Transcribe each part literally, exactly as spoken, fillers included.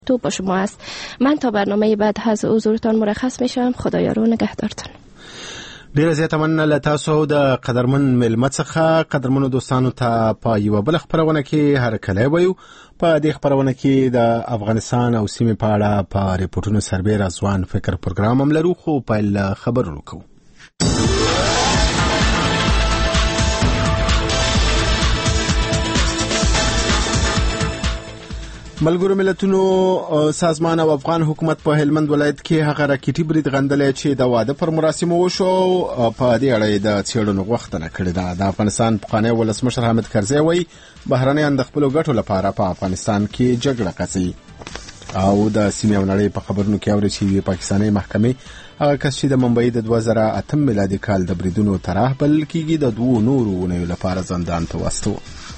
تو با شما است. من تا برنامه بعد از حضورتان مرخص میشم. خدایا رو نگهدارتان. ډیره زیاته مننه له تاسو د قدرمن مېلمه څخه. قدرمنو دوستانو ته په یوه بله خپرونه کې هرکلی وایو. په دې خپرونه کې د افغانستان او سیمې په اړه په ریپورټونو سربیره ځوان فکر پروګرام هم لرو، خو پیل خبرونو کوو. ملګرو ملتونو سازمان او افغان حکومت په هلمند ولایت کې هغه راکټي برید غندلې چې د واده پر مراسمو وشو. په دې اړه د څېړنو غوښتنه کړې ده. د افغانستان پخوانی ولسمشر حامد کرزي وایي بهرنیان د خپلو ګټو لپاره په افغانستان کې جګړه کوي. او د سیمې او نړۍ په خبرونو کې اوري چې پاکستاني محکمې هغه کس چې د ممبئی د دوه زره اتم میلادي کال د بریدونو طرح بلل کېږي د دوو نورو اونیو لپاره زندان ته واستو.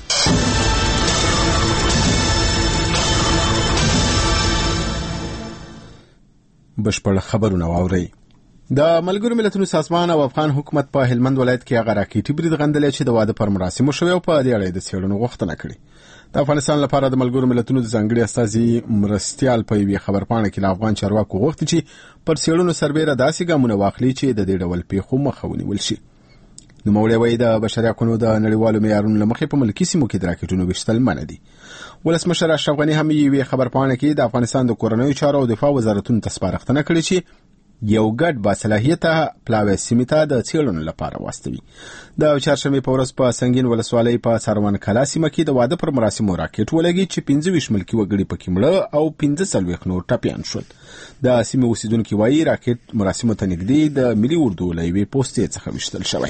بشپړ خبرونه واوري. د ملګرو ملتونو سازمان او افغان حکومت په هلمند ولایت کې هغه راکټي برید غندلې چې د واده پر مراسمو شوی او په دې اړه د څېړنو غوښتنه کړې. د افغانستان لپاره د ملګرو ملتونو د ځانګړي استازي مرستیال په یوې خبرپاڼه کې د افغان چارواکو غوښتي چې پر څېړنو سربیره داسې ګامونه واخلي چې د دې ډول پیښو مخه ونیول شي. نوموړی وایي د بشري حقوقو د نړیوالو معیارونو له مخې په ملکي سیمو کې د راکټونو ویشتل منع دي. ولسمشر اشرف غني هم یوې خبرپاڼه کې د افغانستان د کورنیو چارو او دفاع وزارتونو ته سپارښتنه کړې چې یو ګډ باصلاحیته پلاوی سیمې ته د څېړنو لپاره واستوي. د چهارشنبې په ورځ په سنگین ولسوالۍ په سروان کلا سیمه کې د واده پر مراسمو راکټ ولګي چې پنځه ویشت ملکي وګړي پکې مړه او پنځه څلوېښت نور ټپیان شول. د سیمې اوسیدونکي وایي راکټ مراسمو ته نږدې د ملي اردو له یوې پوستې څخه ویشتل شوی.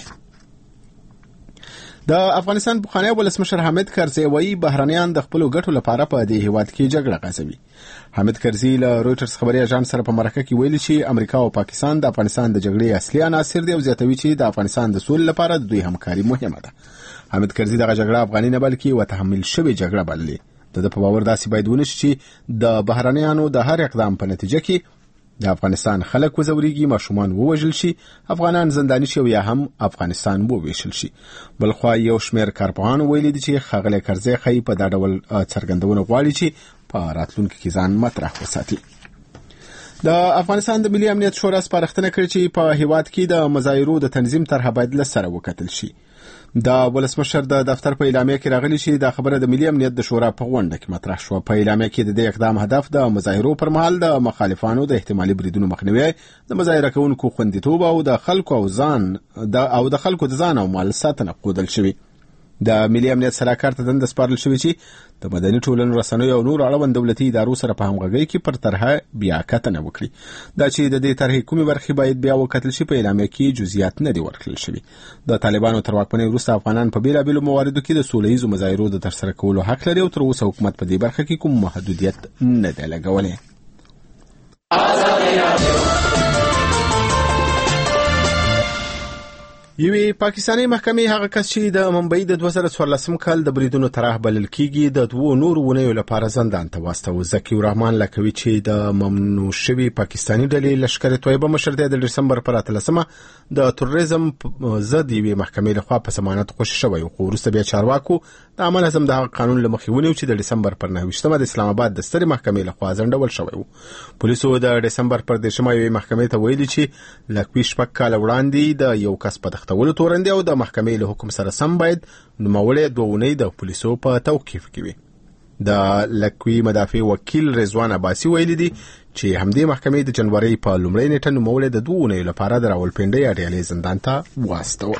د افغانستان پخوانی ولسمشر حامد کرزي وایي بهرنیان د خپلو ګټو لپاره په دې هیواد کې جګړه کوي. حامد کرزي له رويټرز خبري اژانس سره په مرکه کې ویلي چې امریکا او پاکستان د افغانستان د جګړې اصلي عناصر دي او زیاتوي چې د افغانستان د سولې لپاره د دوی همکاري مهمه ده. حامد کرزي دغه جګړه افغاني نه بلکې وتحمل شوې جګړه بللې. د په باور داسې باید ونشي چې د بهرنیانو د هر اقدام په نتیجه کې د افغانستان خلک وزوريږي، ماشومان ووژل شي، افغانان زنداني شي یا هم افغانستان وویشل شي. بلخوا یو شمېر کارپوهانو ویلي دي چې ښاغلی کرزي ښایي په دا ډول څرګندونه غواړي چې په راتلونکي کې ځان مطرح وساتي. د افغانستان د ملي امنیت شورا سپارښتنه کړې چې په هیواد کې د مظاهرو د تنظیم طرحه باید له سره وکتل شي. د ولسمشر د دفتر په اعلامیه کې راغلی چې دا خبره د ملي امنیت د شورا په غونډه کې مطرح شو. په اعلامیه کې د دې اقدام هدف د مظاهرو پر مهال د مخالفانو د احتمالي بریدونو مخنیوي، د مظاهره کوونکو خوندیتوب او د خلکو او ځان د او د خلکو د ځان او مال ساتنه ښودل شوی. د ملي امنیت سلاکار ته دنده سپارل شوې چې د مدني ټولنو رسنیو او نور اړوند دولتي ادارو سره په همغږۍ کې پر طرحه بیا کتنه وکړي. دا چې د دې طرحې کومې برخې باید بیا وکتل شي په اعلامیه کې جزئیات نه دي ورکړل شوي. د طالبانو تر واکمنۍ وروسته افغانان په بیلابیلو مواردو کې د سوله ییزو مظاهرو د ترسره کولو حق لري او تر اوسه حکومت په دې برخه کې کوم محدودیت نه دی لګولی. یوې پاکستاني محکمې هغه کس چې د ممبئی د دوه زره څوارلسم کال د بریدونو طرح بلل کېږي د دوو نورو اونیو لپاره زندان ته واستو. ذکي الرحمن لکوي چې د ممنوع شوي پاکستاني ډلې لشکر طیبه مشر دی د ډسمبر پر اتلسمه د تروریزم ضد یوې محکمې لخوا په ضمانت خوشی شوی، خو وروسته بیا چارواکو د عمل اعظم د قانون له مخې ونیو چې د ډسمبر پر نهه ویشتمه د اسلام آباد د سترې محکمې لخوا ځنډول شوی و. پولیسو د ډسمبر پر دېرشمه یوې محکمې ته ویلي چې لکوي شپږ کاله وړاندې د یو کس په تختولو تورن دی او د محکمې له حکم سره سم باید نوموړی دوه اونۍ د پولیسو په توقیف کې وي. د لکوي مدافع وکیل رضوان عباسي ویلي دي چې همدې محکمې د جنوري په لومړۍ نیټه نوموړی د دوه اونۍ لپاره د راولپنډۍ اډیالې زندان ته واستو.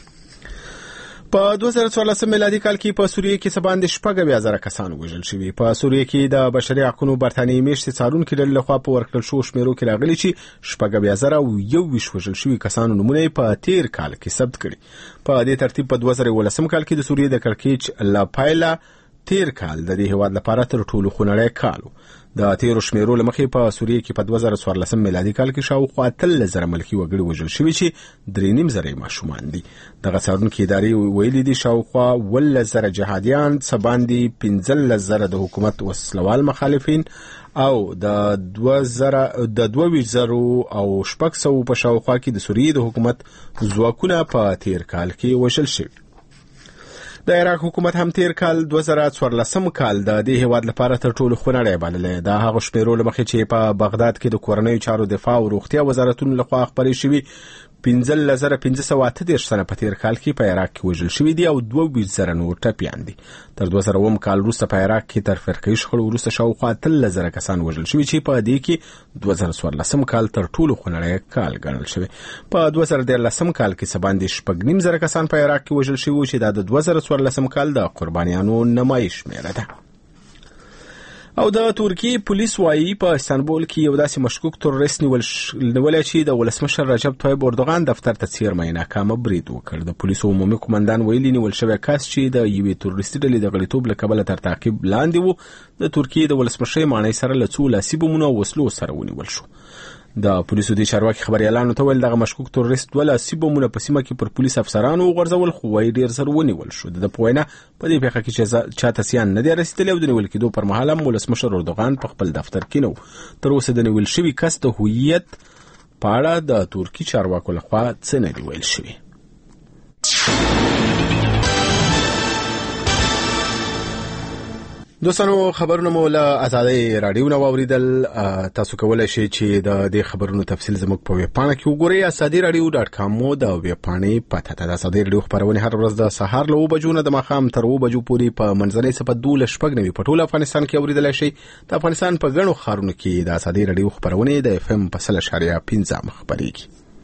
په دوه زره څوارلسم میلادي کال کې په سوریه کې څه باندې شپږ اویا زره کسان وژل شوي. په سوریه کې د بشري حقوقو برتانیې میشتې څارونکي ډلې لخوا په ورکړل شوو شمېرو کې راغلي چې شپږ اویا زره او یو ویشت وژل شوي کسانو نومونه په تیر کال کې ثبت کړي. په دې ترتیب په دوه زره یولسم کال کې د سوریې د کړکېچ لا پایله تیر کال د دې هیواد لپاره تر ټولو خونړی کال و. د تیرو شمیرو له مخې په سوریه کې په دوه زره څوارلسم میلادي کال کې شاوخوا اتلس زره ملکي وګړي وژل شوي چې درې نیم زره ماشومان دي. دغه څارونکي ادارې ویلي دي شاوخوا اوولس زره جهادیان، څه باندې پنځلس زره د حکومت وسلوال مخالفین او د دوه زره د دوه ویشت زرو او شپږ سوو په شاوخوا کې د سوریې د حکومت ځواکونه په تیر کال کې وژل شوي. د عراق حکومت هم تیر کال دوه زره څوارلسم کال د دې هیواد لپاره تر ټولو خونړی بللی. دا هغه شمیرو له مخې چې په بغداد کې د کورنیو چارو دفاع او روغتیا وزارتونو لخوا خپرې شوي پنځه زره پنځه سوه اته دېرش تنه په تیر کال کې په عراق کې وژل شوي دي او دوه ویشت زره نور ټپیان دي. تر دوه زره اووم کال وروسته په عراق کې تر فرقه‌یي شخړو وروسته شاوخوا اتلس زره کسان وژل شوي چې په دې کې دوه زره څوارلسم کال تر ټولو خونړی کال ګڼل شوی. په دوه زره دیارلسم کال کې څه باندې شپږ نیم زره کسان په عراق کې وژل شوي چې دا د دوه زره څوارلسم کال د قربانیانو نمایي شمېره ده. او د ترکیې پولیس وايي په استانبول کې یو داسې مشکوک تروریست نیول نیولای چې د ولسمشر رجب طیب اردوغان دفتر ته څیرمه ناکامه برید وکړ. د پولیسو عمومي قومندان ویلي نیول شوی کس چې د یوې تروریستي ډلې د غړیتوب له کبله تر تعقیب لاندې و د ترکیې د ولسمشر ماڼۍ سره له څو لاسي بمونو او وسلو سره ونیول شو. د پولیسو د چارواکي خبريالانو ته ویل دغه مشکوک تروریست ولا سی بمونه په سیمه کې پر پولیس افسرانو غورځول خو وای ډیر سر ونیول شو. د پوینه په دې پیښه کې چې چاته سیان نه دی رسیدلی او د نیول کېدو پر مهال هم ولسمشر اردوغان په خپل دفتر کې نو. تر اوسه د نیول شوی کس د هویت په اړه د ترکی چارواکو لخوا څه نه دی ویل شوی. دوستانو خبرونه مو له آزادۍ رادیو نو اوریدل. تاسو کولای شئ چې د دې خبرونو تفصیل زموږ په ویب پاڼه کې وګورئ آزادۍ رادیو ډاټ کام مو د ویب پاڼې پته ده. د آزادۍ رادیو خبرونه هر ورځ د سهار له اوه بجو نه د ماښام تر اوه بجو پورې په منځنۍ صفحه دولس شپږ نوي په ټول افغانستان کې اوریدلای شئ. د افغانستان په غنو ښارونو کې د آزادۍ رادیو خبرونه د اف ام په سل اشاریه پنځه خبرېږي.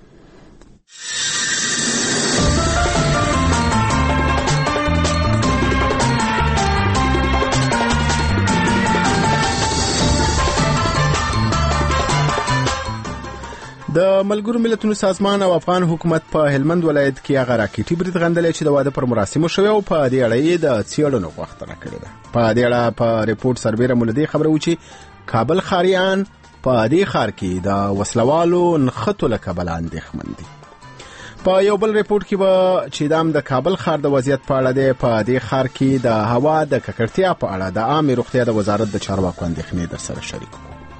د ملګرو ملتونو سازمان او افغان حکومت په هلمند ولایت کې هغه راکټي برید غندلې چې د واده پر مراسمو شوی او په دې اړه یې د څېړنو غوښتنه کړې ده. په دې اړه په ریپورت سربیره مولدي خبره و چې کابل خاریان په دې ښار کې د وسلوالو نښتو له کبله اندېښمن دي. په یو بل ریپورت کې به چې دام د کابل ښار د وضعیت په اړه دی. په دې ښار کې د هوا د ککړتیا په اړه د عامې روغتیا د وزارت د چارواکو اندېښنې درسره شریکو.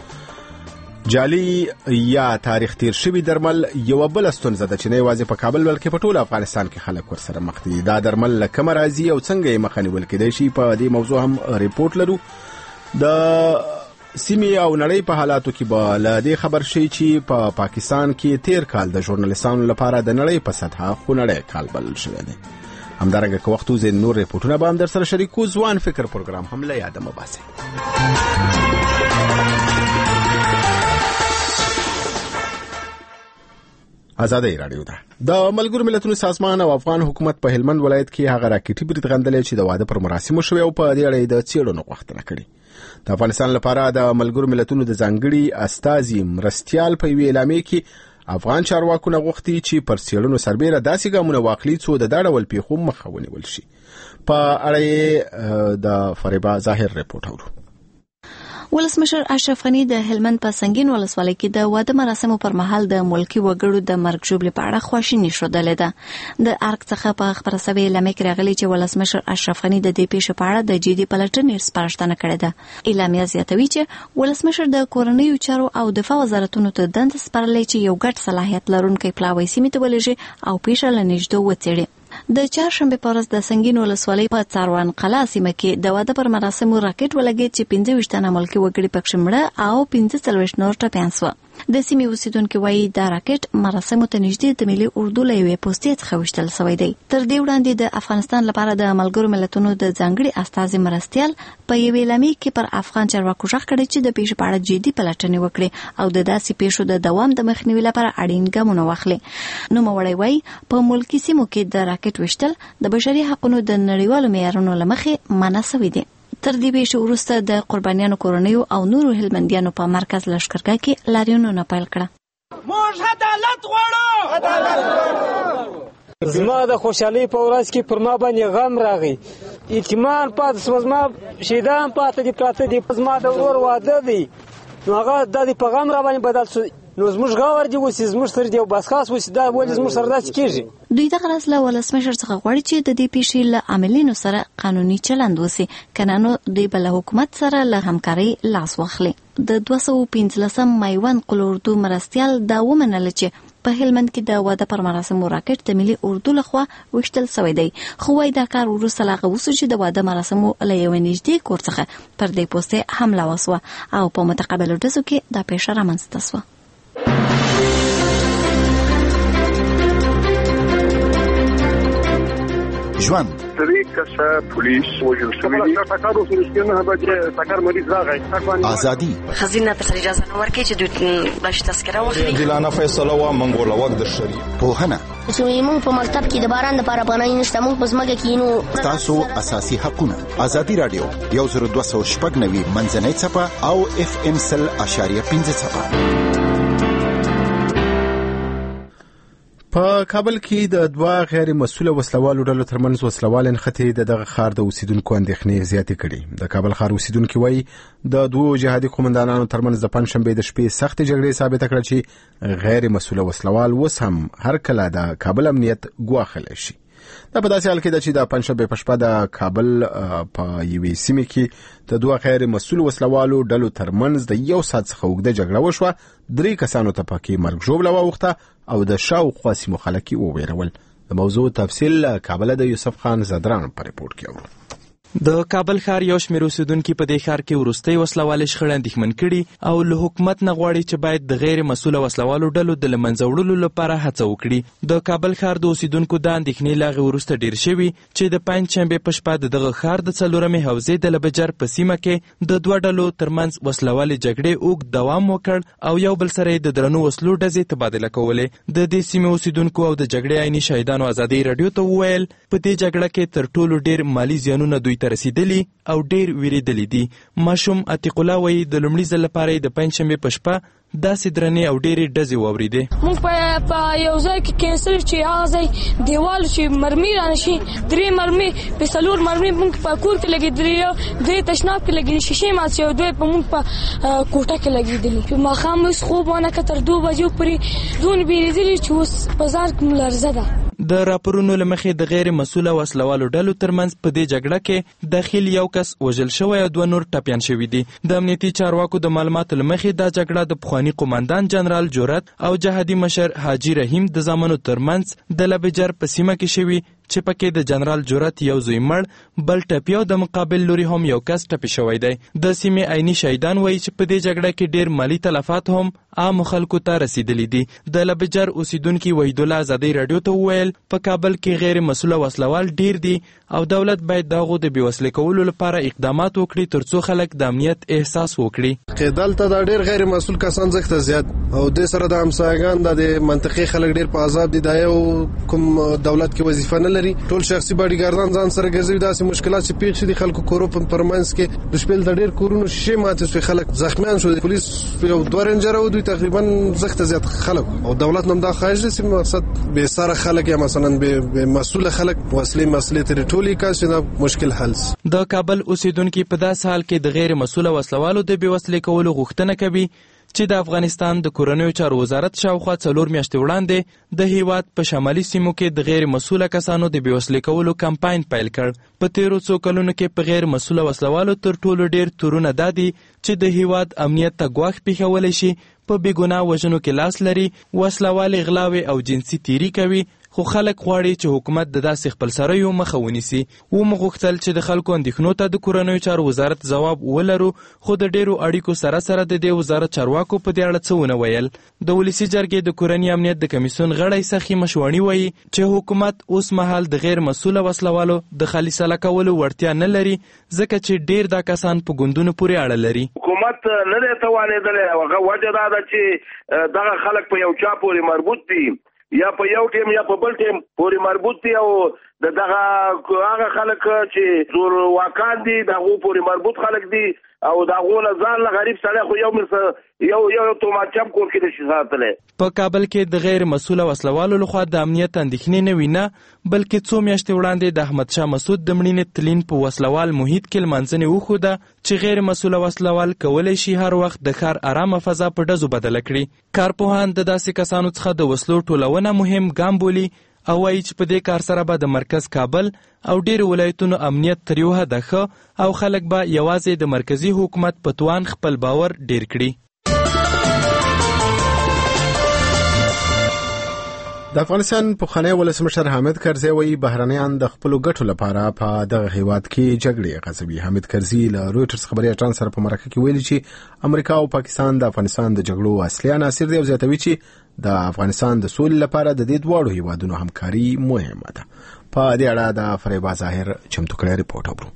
جعلي یا تاریخ تیر شوی درمل یو بل ستونزه ده چې نه یوازې په کابل بلکې په ټول افغانستان کې خلک ورسره مخ دي. دا درمل له کومه راځي او څنګه یې مخه نیول کېدای شي په دې موضوع هم ریپورت لرو. د سیمې او نړۍ په حالاتو کې به له دې خبر شي چې په پا پاکستان کې تیر کال د ژورنالیستانو لپاره د نړۍ په سطحه خونړی کال بلل شوی دی. همدارنګه که وخت وځي نور ریپورتونه به هم در سره شریکو. ځوان فکر پروګرام هم له یاده مه باسئ. آزادۍ رادیو ده. د ملګرو ملتونو سازمان او افغان حکومت په هلمند ولایت کې هغه راکټي برید غندلې چې د واده پر مراسمو شوی او په دې اړه د څېړنو غوښتنه کړې. د افغانستان لپاره د ملګرو ملتونو د ځانګړي استازي مرستیال په یوې اعلامیه کې افغان چارواکو نه غوښتي چې پر څېړنو سربیره داسې ګامونه واخلي څو د دا ډول پیښو مخه ونیول شي. په اړه د فریبا ظاهر ریپورت اورو. ولسمشر اشرف غنی د هلمند په سنگین ولسوالۍ کې د واده مراسمو پر مهال د ملکی وګړو د مرګ ژوبلې په اړه خواشیني شودلې ده. د ارګ څخه په خبره سوي اعلامیه کې راغلي چې ولسمشر اشرف غنی د دې پیښې په اړه د جدي پلټنې سپارښتنه کړې ده. اعلامیه زیاتوي چې ولسمشر د کورنیو چارو او دفاع وزارتونو ته دند سپارلې چې یو ګډ صلاحیت لرونکي پلاوی سیمې ته ولېږي او پیښه له نږدې وڅېړي. د چهارشنبه په ورځ د سنگین ولسوالۍ په څاروان قلا سیمه کې د واده پر مراسمو راکټ ولګېد چې پنځه ویشت تنه ملکي وګړي پکښې مړه او پنځه څلوېښت نور ټپیان سوه. د سیمې اوسیدونکي وایي دا راکټ مراسمو ته نږدې د ملي اردو له یوې پوستې څخه ویشتل سوی دی. تر دې وړاندې د افغانستان لپاره د ملګرو ملتونو د ځانګړي استازي مرستیال په یوې اعلامیه کې پر افغان چارواکو غږ کړی چې د پیښې په اړه جدي پلټنې وکړي او د داسې پیښو د دوام د مخنیوي لپاره اړین ګامونه واخلي. نوموړی وایي په ملکي سیمو کې د راکټ ویشتل د بشري حقوقو د نړیوالو معیارونو له مخې منع شوی دی. تر دې پیښې وروسته د قربانیانو کورنیو او نورو هلمندیانو په مرکز لښکرګاه کې لاریونونه پیل کړه. موږ عدالت غواړو. زما د خوشحالۍ په ورځ کې پر ما باندې غم راغی. اطمینان پاتې شو. زما شهیدان پاتې دي پراته دي. زما د ورور واده دی نو هغه د په غم را باندې بدل شو. نو زموږ غاور دی اوس زموږ سره دی او بس خاص اوس دا ولې زموږ سره داسې کېږي. دوی دغه راز له ولسمشر څخه غواړي چې د دې پیښې له عاملینو سره قانوني چلند وشي کنه نو دوی بل حکومت سره له همکاري لاس واخلي. د دوه سوه پنځلسم میوند قلوردو مرستیال دا ومنله چې په هلمند کې د واده پر مراسمو راکټ د ملي اردو لخوا وشتل شوی دی خو وايي دا کار وروسته لا غوسو چې د واده مراسمو له یو نږدې کور څخه پر دې پوسټ حمله وسوه او په متقابل ډزو کې دا پیښه رامنځته شوه. ژوند سری کسه پولیس وجل شوی دی ټاکارو سرسکینه به چې ټاکار مریض راغی ازادي خزینه ته اجازه نه ورکړي چې دوی باش تذکره واخلي دلانه فیصله وا منغوله وخت د شری پوهنه چې موږ په مکتب کې د باران لپاره پناه نشته موږ په ځمکه کې نو تاسو اساسي حقوقونه ازادي رادیو یو زر دوه سوه شپږ نوي منځنۍ څپه او اف ام سل اشاریه پنځه څپه. په کابل کې د دوه غیر مسؤل وسلوالو ډلو ترمنځ وسلوال نښتې د دغه ښار د اوسیدونکو اندېښنې زیاتې کړي. د کابل ښار اوسیدونکو وایي د دوه جهادي قومندانانو ترمنځ د پنځشنبې د شپې سختې جګړې ثابته کړه چې غیر مسؤل وسلوال اوس هم هر کله د کابل امنیت ګواښلی شي. دا په داسې حال کې ده چې د پنځشنبې په شپه د کابل په یوې سیمې کې د دوه غیر مسؤل وسلوالو ډلو ترمنځ د یو ساعت څخه اوږده جګړه وشوه. درې کسانو ته پکې مرګ ژوبله واوښته او د شاوخوا سیمو خلک یې وویرول. د موضوع تفصیل له کابله د یوسف خان زدران په ریپورټ کې اورو. د کابل ښار یو شمېر اوسیدونکي په دې ښار کې وروستۍ وسلوالې شخړې اندېښمن کړي او له حکومت نه غواړي چې باید د غیر مسؤله وسلوالو ډلو د له منځه وړلو لپاره هڅه وکړي. د کابل ښار د اوسیدونکو دا اندېښنې له هغې وروسته ډېر شوي چې د پنجشنبې په شپه د دغه ښار د څلورمې حوزې د لبجر په سیمه کې د دوه ډلو ترمنځ وسلوالې جګړې اوږد دوام وکړ او یو بل سره یې د درنو وسلو ډزې تبادله کولې. د دې سیمې اوسیدونکو او د جګړې عیني شهیدانو ازادۍ راډیو ته وویل په دې جګړه کې تر ټولو ډېر مالي زیانونه دوی ته رسیدلي او ډېر ویریدلی دي. ماشوم عتیق الله وایي د لومړي ځل لپاره د پنجشنبې په شپه داسې درنې او ډېرې ډزې واورېدې. موږ په یو ځای کې کینسل چې هغه ځای دیوال چې مرمي رانشي درې مرمي په څلور مرمي موږ په کور کې لګېدلې دوی تشناب کې لګېدلې شیشې مات شوې دوی په موږ په کوټه کې لګېدلې. ماښام اوس خوب ونه کړ تر دوه بجو پورې دون بیریدلې چې اوس بازار کې لرزه ده. د راپورونو له مخې د غیر مسؤله وسلوالو ډلو ترمنځ په دې جګړه کې داخل یو کس وژل شوی او دوه نور ټپیان شوي دي. د امنیتي چارواکو د معلوماتو له مخې دا جګړه د پخواني قومندان جنرال جرأت او جهادي مشر حاجي رحیم د زامنو ترمنځ د لبجر په سیمه کې شوي چې پکې د جنرال جرأت یو زوی مړ بل ټپي او د مقابل لوري هم یو کس ټپي شوی دی. د سیمې عیني شهیدان وایي چې په دې جګړه کې ډېر مالي تلفات هم عامو خلکو ته رسیدلي دي. د لبجر اوسیدونکي وحیدالله ازادۍ راډیو ته وویل په کابل کې غیر مسؤله وسلوال ډېر دي او دولت باید د هغو د بېوسلې کولو لپاره اقدامات وکړي ترڅو خلک د امنیت احساس وکړي. که دلته دا ډېر غیر مسؤل کسان زښته زیات او دې سره د همسایګان د منطقې خلک ډېر په عذاب دي. دا یو کوم دولت کې وظیفه نه لري ټول شخصي باډي ګاردان ځان سره ګرځوي. داسې مشکلات چې پیښ دي خلکو کورو په پرمنس کې د شپېل د ډېر کورونو شیشې ماتې شوې خلک زخمیان شو. پولیس یو دوه رینجر او دوی تقریبا زښته زیات خلک او دولت نم دا خواهش دي چې مقصد به سره خلک یا مثلا به مسؤل خلک وسلې مسلې تر ټولي کاش دا مشکل حل. د کابل اوسیدونکو په داس حال کې د غیر مسؤله وسلوالو د بېوسلې کولو غوښتنه کوي چې د افغانستان د کورنیو چارو وزارت شاوخوا څلور میاشتې وړاندې د هیواد په شمالي سیمو کې د غیر مسؤله کسانو د بېوسلې کولو کمپاین پیل کړ. په تیرو څو کلونو کې په غیر مسؤله وسلوالو تر ټولو ډېر تورونه دا دي چې د هیواد امنیت ته ګواښ پېښولی شي، په بېګناه وژنو کې لاس لري، وسلوالې غلاوې او جنسي تیري کوي. خو خلک غواړي چې حکومت د داسې خپلسریو مخه ونیسي. ومو غوښتل چې د خلکو اندېښنو ته د کورنیو چارو وزارت ځواب ولرو خو د ډېرو اړیکو سره سره د دې وزارت چارواکو په دې اړه څه ونه ویل. د ولسي جرګې د کورني امنیت د کمیسیون غړی سخي مشواڼي وایي چې حکومت اوس مهال د غیر مسؤله وسلوالو د خلیصله کولو وړتیا نه لري ځکه چې ډېر دا کسان په ګوندونو پورې اړه لري. حکومت نه دی توانېدلی هغه وجه دا ده چې دغه خلک په یو چا پورې مربوط دي یا په یو ټیم یا په بل ټیم پورې مربوط دي او د دغه هغه خلک چې زور واکان دي دغه پورې مربوط خلک دي او دغه نه ځان له غریب سره خو یو یو یو توماچم کور کې نشي ساتلی. په کابل کې د غیر مسؤله وسلوالو لخوا د امنیت اندېښنې نه وي نه بلکې څو میاشتې وړاندې د احمد شاه مسعود د مړینې تلین په وسلوال محیط کې لمانځنې وښوده چې غیر مسؤله وسلوال کولی شي هر وخت د ښار ارامه فضا په ډزو بدله کړي. کارپوهان د داسې کسانو څخه د وسلو ټولونه مهم ګام بولي او وایي چې په دې کار سره به د مرکز کابل او ډېرو ولایتونو امنیت تر یو حده ښه او خلک به یوازې د مرکزي حکومت په توان خپل باور ډېر کړي. د افغانستان پخوانی ولسمشر حامد کرزي وایي بهرنیان د خپل ګټو لپاره په دغه هیواد کې جګړې غځوي. حامد کرزي له رويټرز خبري اژانس سره په مرکه کې ویلي چې امریکا او پاکستان د افغانستان د جګړو اصلي عناصر دي او زیاتوي چې د افغانستان د سولې لپاره د دې دواړو هیوادونو همکاري مهمه ده. په دې اړه د فریبا ظاهر چمتو کړی رپورټ اورو.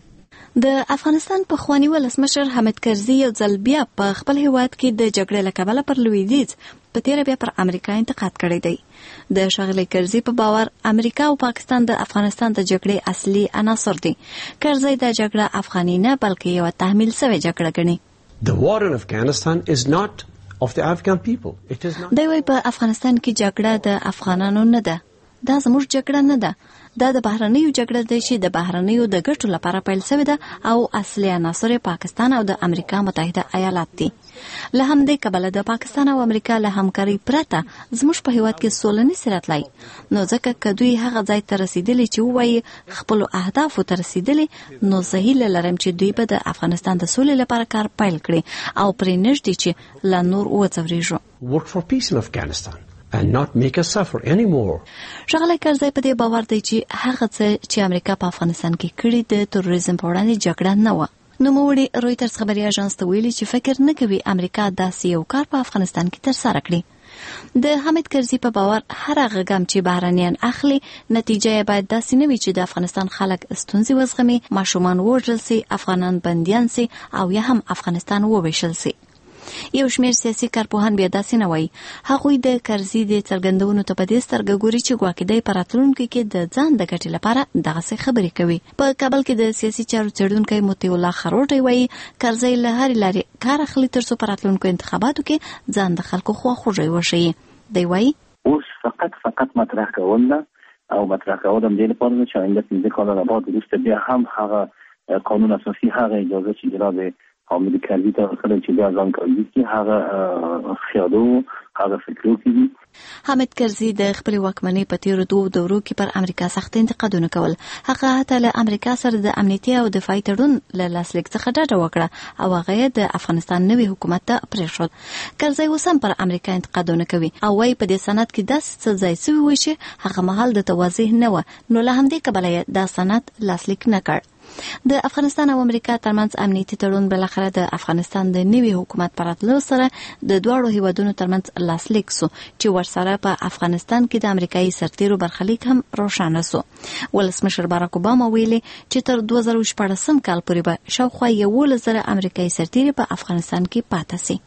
د افغانستان پخوانی ولسمشر حامد کرزي یو ځل بیا په خپل هیواد کې د جګړې له کبله پر لویدیځ په تیر بیا پر امریکا انتقاد کړی دی. د شغله کرزي په باور امریکا او پاکستان د افغانستان د جګړې اصلي عناصر دي. کرزي د جګړه افغاني نه بلکې یو تحمیل شوی جګړه ګڼي. The war in Afghanistan is not of the Afghan people. It is not. دی وايي په افغانستان کې جګړه د افغانانو نه ده. دا زموږ جګړه نه ده. دا د بهرنیو جګړه ده چې د بهرنیو د ګټو لپاره پیل شوې ده او اصلي عناصر پاکستان او د امریکا متحده ایالات دي. له همدې کبله د پاکستان او امریکا له همکاري پرته زموږ په هیواد کې سوله نشي راتلی. نو ځکه که دوی هغه ځای ته رسیدلی چې ووایي خپلو اهدافو ته رسیدلی، نو زه هیله لرم چې دوی به د افغانستان د سولې لپاره کار پیل کړي او پرې نږدې چې لا نور وځورېږو. Work for peace in Afghanistan and not make us suffer anymore. شغله کرزي په دې باور دی چې هغه څه چې امریکا په افغانستان کې کړی د تروریزم په وړاندې جګړه نه و. نو موږ رويټرز خبري اژانس ته ویلي چې فکر نه کوي امریکا داسې یو کار په افغانستان کې ترسره کړي. د حامد کرزي په باور هر هغه ګام چې بهرنیان اخلي نتیجه یې باید داسې نه وي چې د افغانستان خلک ستونزې وزغمي، ماشومان ووژل سي، افغانان بندیان سي او یا هم افغانستان وویشل سي. یو شمېر سیاسي کارپوهان بیا داسې نه وایي. هغوی د کرزي د څرګندونو ته په دې سترګه ګوري چې ګواکې دی په راتلونکي کې د ځان د ګټې لپاره دغسې خبرې کوي. په کابل کې د سیاسي چارو څېړونکی موتی الله خروټی وایي کرزي له هرې لارې کار اخلي تر څو په راتلونکو انتخاباتو کې ځان د خلکو خواخوږی وښیي. دی وایي اوس فقط فقط مطرح کول نه او مطرح کول هم دې لپاره چې آینده پنځه کاله نه بعد وروسته بیا هم هغه قانون اساسي هغه اجازه چې جناب حامد کرزي ته ورکړل چې بیا ځان کوي چې هغه خیالو هغه فکرو کوي. حامد کرزي د خپل واکمنۍ په تیرو دوه دورو کې پر امریکا سخت انتقادونه کول. هغه حتی له امریکا سره د امنیتي او دفاعي تړون له لاسلیک څخه ډډه وکړه او هغه د افغانستان نوي حکومت ته پرېښود. کرزي اوس هم پر امریکا انتقادونه کوي او وايي په دې سند کې داسې څه ځای سوي وي چې هغه مهال د توازیح نه و، نو له همدې کبله یې دا سند لاسلیک نه کړ. د افغانستان او امریکا ترمنځ امنیتي تړون بالاخره د افغانستان د نوي حکومت پر راتلو سره د دواړو هیوادونو ترمنځ لاسلیک سو چې ورسره په افغانستان کې د امریکایي سرتیرو برخلیک هم روښانه سو. ولسمشر باراک اوباما ویلي چې تر دوه زره شپاړسم کال پورې به شاوخوا یولس زره امریکایي سرتیري په افغانستان کې پاتې سي.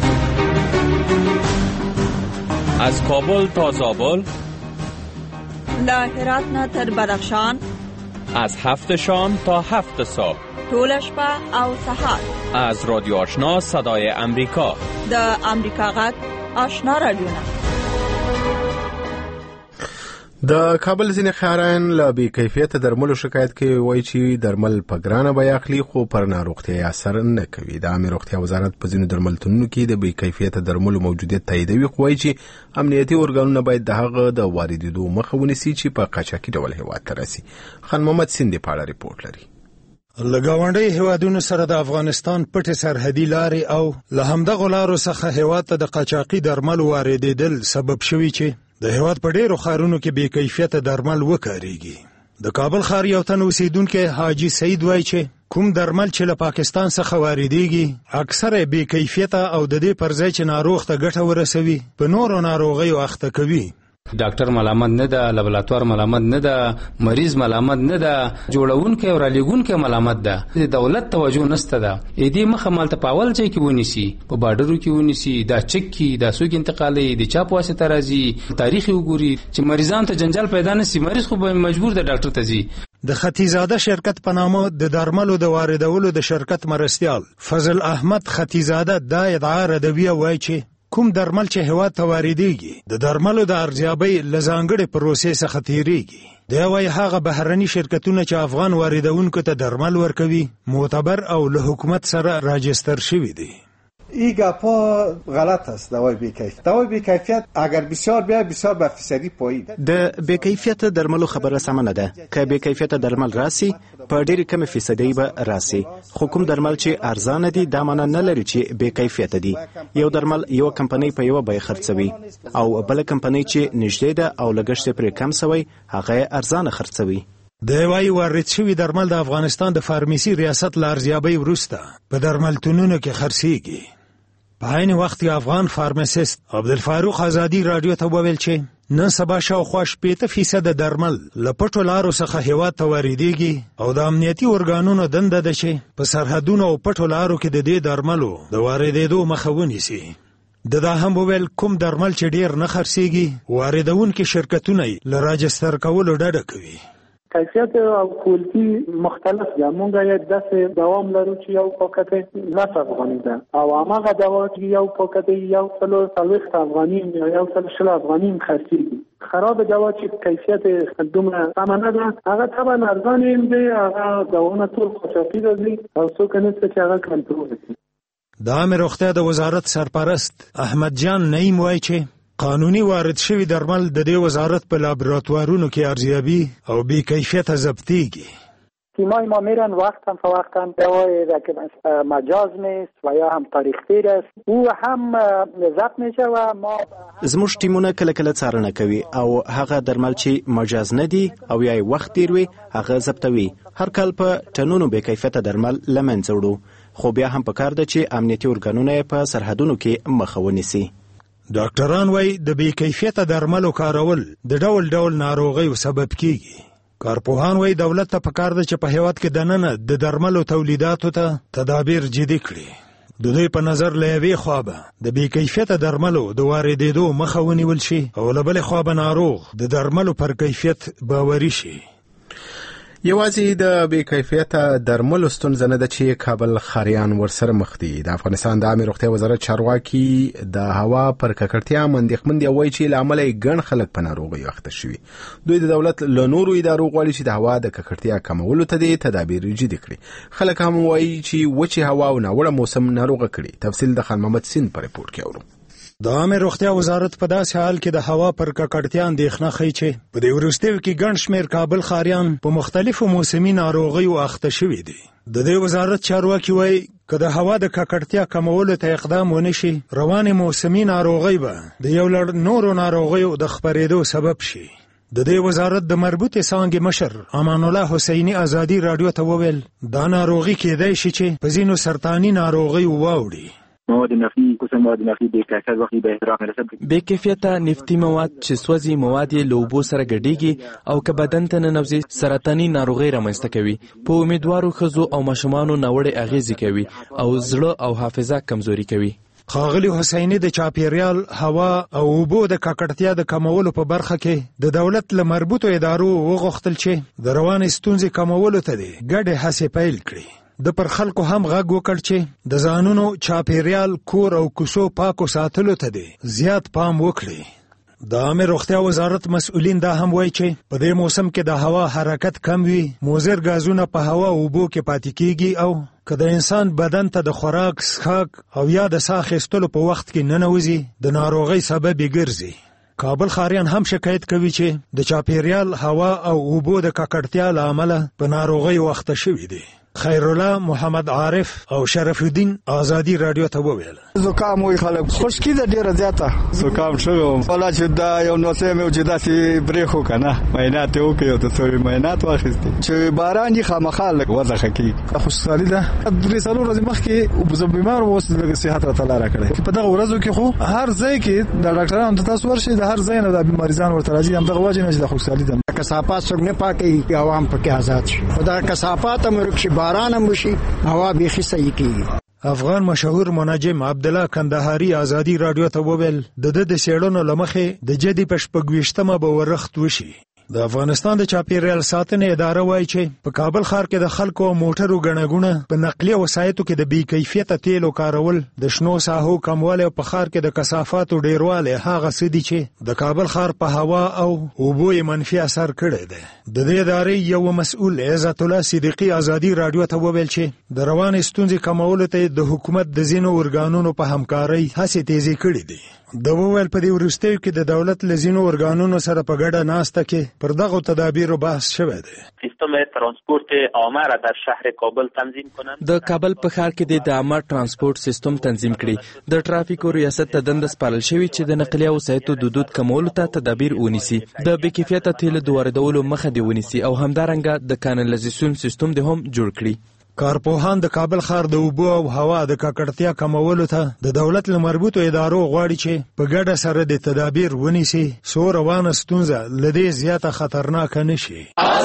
از کابل تا زابل، له هرات نه تر بدخشان، از هفت شام تا هفت صبح، طول شپه او سحر، از رادیو آشنا صدای امریکا، د امریکا غږ آشنا رادیو. د کابل ځینې ښاران له بې کیفیته درملو شکایت کوي. وایي چې درمل په ګرانه بیه اخلي خو پر ناروغتیا اثر نه کوي. د عامې روغتیا وزارت په ځینو درملتونونو کې د بې کیفیته درملو موجودیت تاییدوي، خو وایي چې امنیتي ارګانونه باید د هغه د واردېدو مخه ونیسي چې په قاچاقي ډول هیواد ته راسي. خان محمد سیندي په اړه ریپورټ لري. له ګاونډي هیوادونو سره د افغانستان پټې سرحدي لارې او له همدغو لارو څخه هیواد ته د قاچاقي درملو واردېدل سبب شوي چې د هیواد په ډیرو ښارونو کې بې کیفیته درمل وکاریږي. د کابل ښار یو تن اوسیدونکی حاجي سعید وایي چې کوم درمل چې له پاکستان څخه واردېږي اکثره بې کیفیته او د دې پر ځای چې ناروغ ته ګټه ورسوي په نورو ناروغیو اخته کوي. ډاکټر ملامت نه ده، لابراتوار ملامت نه ده، مریض ملامت نه ده، جوړونکي او رالیږونکي ملامت ده. د دولت توجه نشته ده. اې دې مخه مالته په اول ځای کې ونیسي، په بارډرو کې ونیسي، دا چک کی دا سوق انتقالي د چا په واسطه راځي، تاریخ وګوري چې مریضان ته جنجال پیدا نشي. مریض خو به مجبور ده ډاکټر ته ځي. د ختیزاده شرکت په نامه د درملو د واردولو د شرکت مرستیال فضل احمد ختیزاده دا ادعا ردویه وایي چې کوم درمل چې هیواد ته واردېږي د درملو د ارزیابۍ له ځانګړې پروسې څخه تېرېږي. دی وایي هغه بهرني شرکتونه چې افغان واردونکو ته درمل ورکوي معتبر او له حکومت سره راجستر شوي دي. این گپا غلط است. دوای بیکیفیت دوای بیکیفیت اگر بسیار بیا بسیار به فیصدی پایین. د بیکیفیت درملو خبره سم نه ده. که بیکیفیت درمل راسي په ډېری کم فیصدي به راسي. خو کوم درمل چې ارزانه دي دا معنی نه لري چې بیکیفیت دي. یو درمل یو کمپنۍ په یو بیه خرڅوي او بل کمپنۍ چې نږدې ده او لګښت پرې کم شوی هغه ارزانه خرڅوي. د وای وارد شوی درمل د افغانستان د فارمیسي ریاست لارزیابۍ وروسته په درملتونونو کې خرڅېږي. په عین وخت کې افغان فارماسیست عبدالفاروق آزادی رادیو ته وویل چې نن سبا شاوخوا شپېته فیصده درمل له پټو لارو څخه هیواد ته واردېږي او د امنیتي ارګانونو دنده ده چې په سرحدونو او پټو لارو کې د دې درملو د واردېدو مخه ونیسي. د دا هم وویل کوم درمل چې ډېر نه خرڅېږي واردونکي شرکتونه یې له راجستر کولو ډډه کوي. کیفیت او کوالټي مختلف دي. موږ یې داسې دوام لرو چې یو پاکټ لس افغاني ده او هغه دوا چې یو پاکټ یو سلو څلوېښت افغاني یا یو سل شل افغاني خرڅېږي. خراب دوا چې کیفیت دومره سمه نه ده هغه طبعا ارزانه هم دی. هغه دواونه ټول قاچاقي راځي او څوک نشته چې هغه کنټرول کړي. د عامه روغتیا د وزارت سرپرست احمد جان نعیم وایي چې قانوني وارد شوی درمل د دې وزارت په لابراتوارونو کې ارزیابي او بی کیفیت ضبطیږي. تیمای ما میرن وقتا فوقتا دوای که مجاز نیست و یا هم تاریخ تیر است او هم ضبط میشه و ما زموږ ټیمونه کله کله څارنه کوي او هغه درمل چې مجاز نه دي او یا وخت تیر وي هغه ضبطوي. هر کال په ټنونو بی کیفیت درمل لمنځه وړو خو بیا هم پکار ده چې امنیتي ارګانونه په سرحدونو کې مخه ونیسي. ډاکټران وایي د بی کیفیت درملو کارول د ډول ډول ناروغیو سبب کیږي. کارپوهان وایي دولت ته پکار ده چې په هیواد کې دننه د درملو تولیداتو ته تدابیر جدي کړي. د دوی په نظر له یوې خوا به د بی کیفیت درملو د واردېدو مخه ونیول شي او له بلې خوا به ناروغ د درملو پر کیفیت باوري شي. یوازې د بې کیفیته درملو ستونزه نه ده چې کابل خاریان ورسره مخ دي. د افغانستان د عامه روغتیا وزارت چارواکي د هوا پر ککړتیا مندېښمن دي او وایي چې له امله یې ګڼ خلک په ناروغیو اخته شوي. دوی د دولت له نورو ادارو غواړي چې د هوا د ککړتیا کمولو ته دې تدابیر جدي کړي. خلک هم وایي چې وچې هوا او ناوړه موسم ناروغه کړي. تفصیل د خان محمد سین په ریپورت کې اورو. د عامه روغتیا وزارت په داسې حال کې د هوا پر ککړتیا اندېښنه ښیي چې په دې وروستیو کې ګڼ شمېر کابل خاریان په مختلفو موسمي ناروغیو اخته شوي دي. د دې وزارت چارواکي وایي که د هوا د ککړتیا کمولو ته اقدام ونه شي روانې موسمي ناروغۍ به د یو لړ نورو ناروغیو د خپرېدو سبب شي. د دې وزارت د مربوطې څانګې مشر امان الله حسیني آزادي رادیو ته وویل دا ناروغي کېدای شي چې په ځینو سرطاني ناروغیو واوړي. مواد نفتی کوم مواد نفتی به کیفیت وخت به احترام رسد به کیفیت نفتی مواد چې سوځي مواد له اوبو سره ګډيږي او که بدن ته ننوځي سرطاني ناروغي رامنځته کوي. په امیدوارو ښځو او ماشومانو ناوړه اغیزې کوي او زړه او حافظه کمزوري کوي. ښاغلي حسیني د چاپیریال هوا او اوبو د ککړتیا د کمولو په برخه کې د دولت له مربوطو ادارو وغوښتل چې د روانې ستونزې کمولو ته دې ګډې هڅې پیل کړي. د پر خلکو هم غږ وکړ چې د ځانونو چاپیریال کور او کوڅو پاکو ساتلو ته دې زیات پام وکړي. د عامه روغتیا وزارت مسؤلین دا هم وایي چې په دې موسم کې د هوا حرکت کم وي مضر غازونه په هوا او اوبو کې پاتې کیږي او که د انسان بدن ته د خوراک څښاک او یا د ساه اخیستلو په وخت کې ننوځي د ناروغۍ سبب ګرځي. کابل خاریان هم شکایت کوي چې د چاپیریال هوا او اوبو د ککړتیا له امله په ناروغۍ وخته شوي دي. خیرالله محمد عارف او شرف الدین آزادی رادیو ته وویل زکام وي خلک خشکی ده ډیره زیاته زکام شوم ولا چې دا یو نو سه مې چې داسې بریخو کنه مینات یو کې ته سوي مینات واخیستي چې باران دي خامخاله وځه کی خو سالي ده درې سالو ورځې مخکې وزو بیمار ووس د صحت را تعالی را کړی په دغه ورځو کې خو هر ځای کې د ډاکټرانو تاسو ورشي د هر ځای نه د بیماریزان ورته راځي هم دغه وجه نه چې د خو سالي ده کثافات څنګه نه پاکي عوام پکې آزاد شي خدای کثافات امرک شي باران هم شي هوا به صحیح کیږي. افغان مشهور منجم عبد الله کندهاری آزادی رادیو ته وویل د د سیړونو لمخې د جدي پشپګويشتمه به ورخت وشي. د افغانستان د چاپیریال ساتنې اداره وایي چې په کابل ښار کې د خلکو او موټرو ګڼهګونه په نقلیه وسایطو کې د بې کیفیته تیلو کارول، د شنو ساحو کموالی او په ښار کې د کثافاتو ډیروالی هغه څه دي چې د کابل ښار په هوا او اوبو یې منفي اثر کړی دی. د دې ادارې یو مسؤل عزت الله صدیقي ازادي راډیو ته وویل چې د روانې ستونزې کمولو ته د حکومت د ځینو ارګانونو په همکارۍ هڅې تیزې کړې دي. د وویل په دې وروستیو کې د دولت له ځینو ارګانونو سره په ګډه ناسته کې پر دغو تدابیرو بحث شوی دی. سیستم ترانسپورت عامه را در شهر کابل تنظیم کنند. د کابل په ښار کې د عامه ترانسپورت سیستم تنظیم کړي. د ټرافیکو ریاست ته دنده سپارل شوې چې د نقلیه وسایطو د دود کمولو ته تدابیر ونیسي، د بې کیفیته تیلو د واردولو مخه دې ونیسي او همدارنګه د کانالیزاسیون سیستم دې هم جوړ کړي. کارپوهان د کابل ښار د اوبو او هوا د ککړتیا کمولو ته د دولت له مربوطو ادارو غواړي چې په ګډه سره د تدابیر ونیسي څو روانه ستونزه له دې زیاته خطرناکه نشي.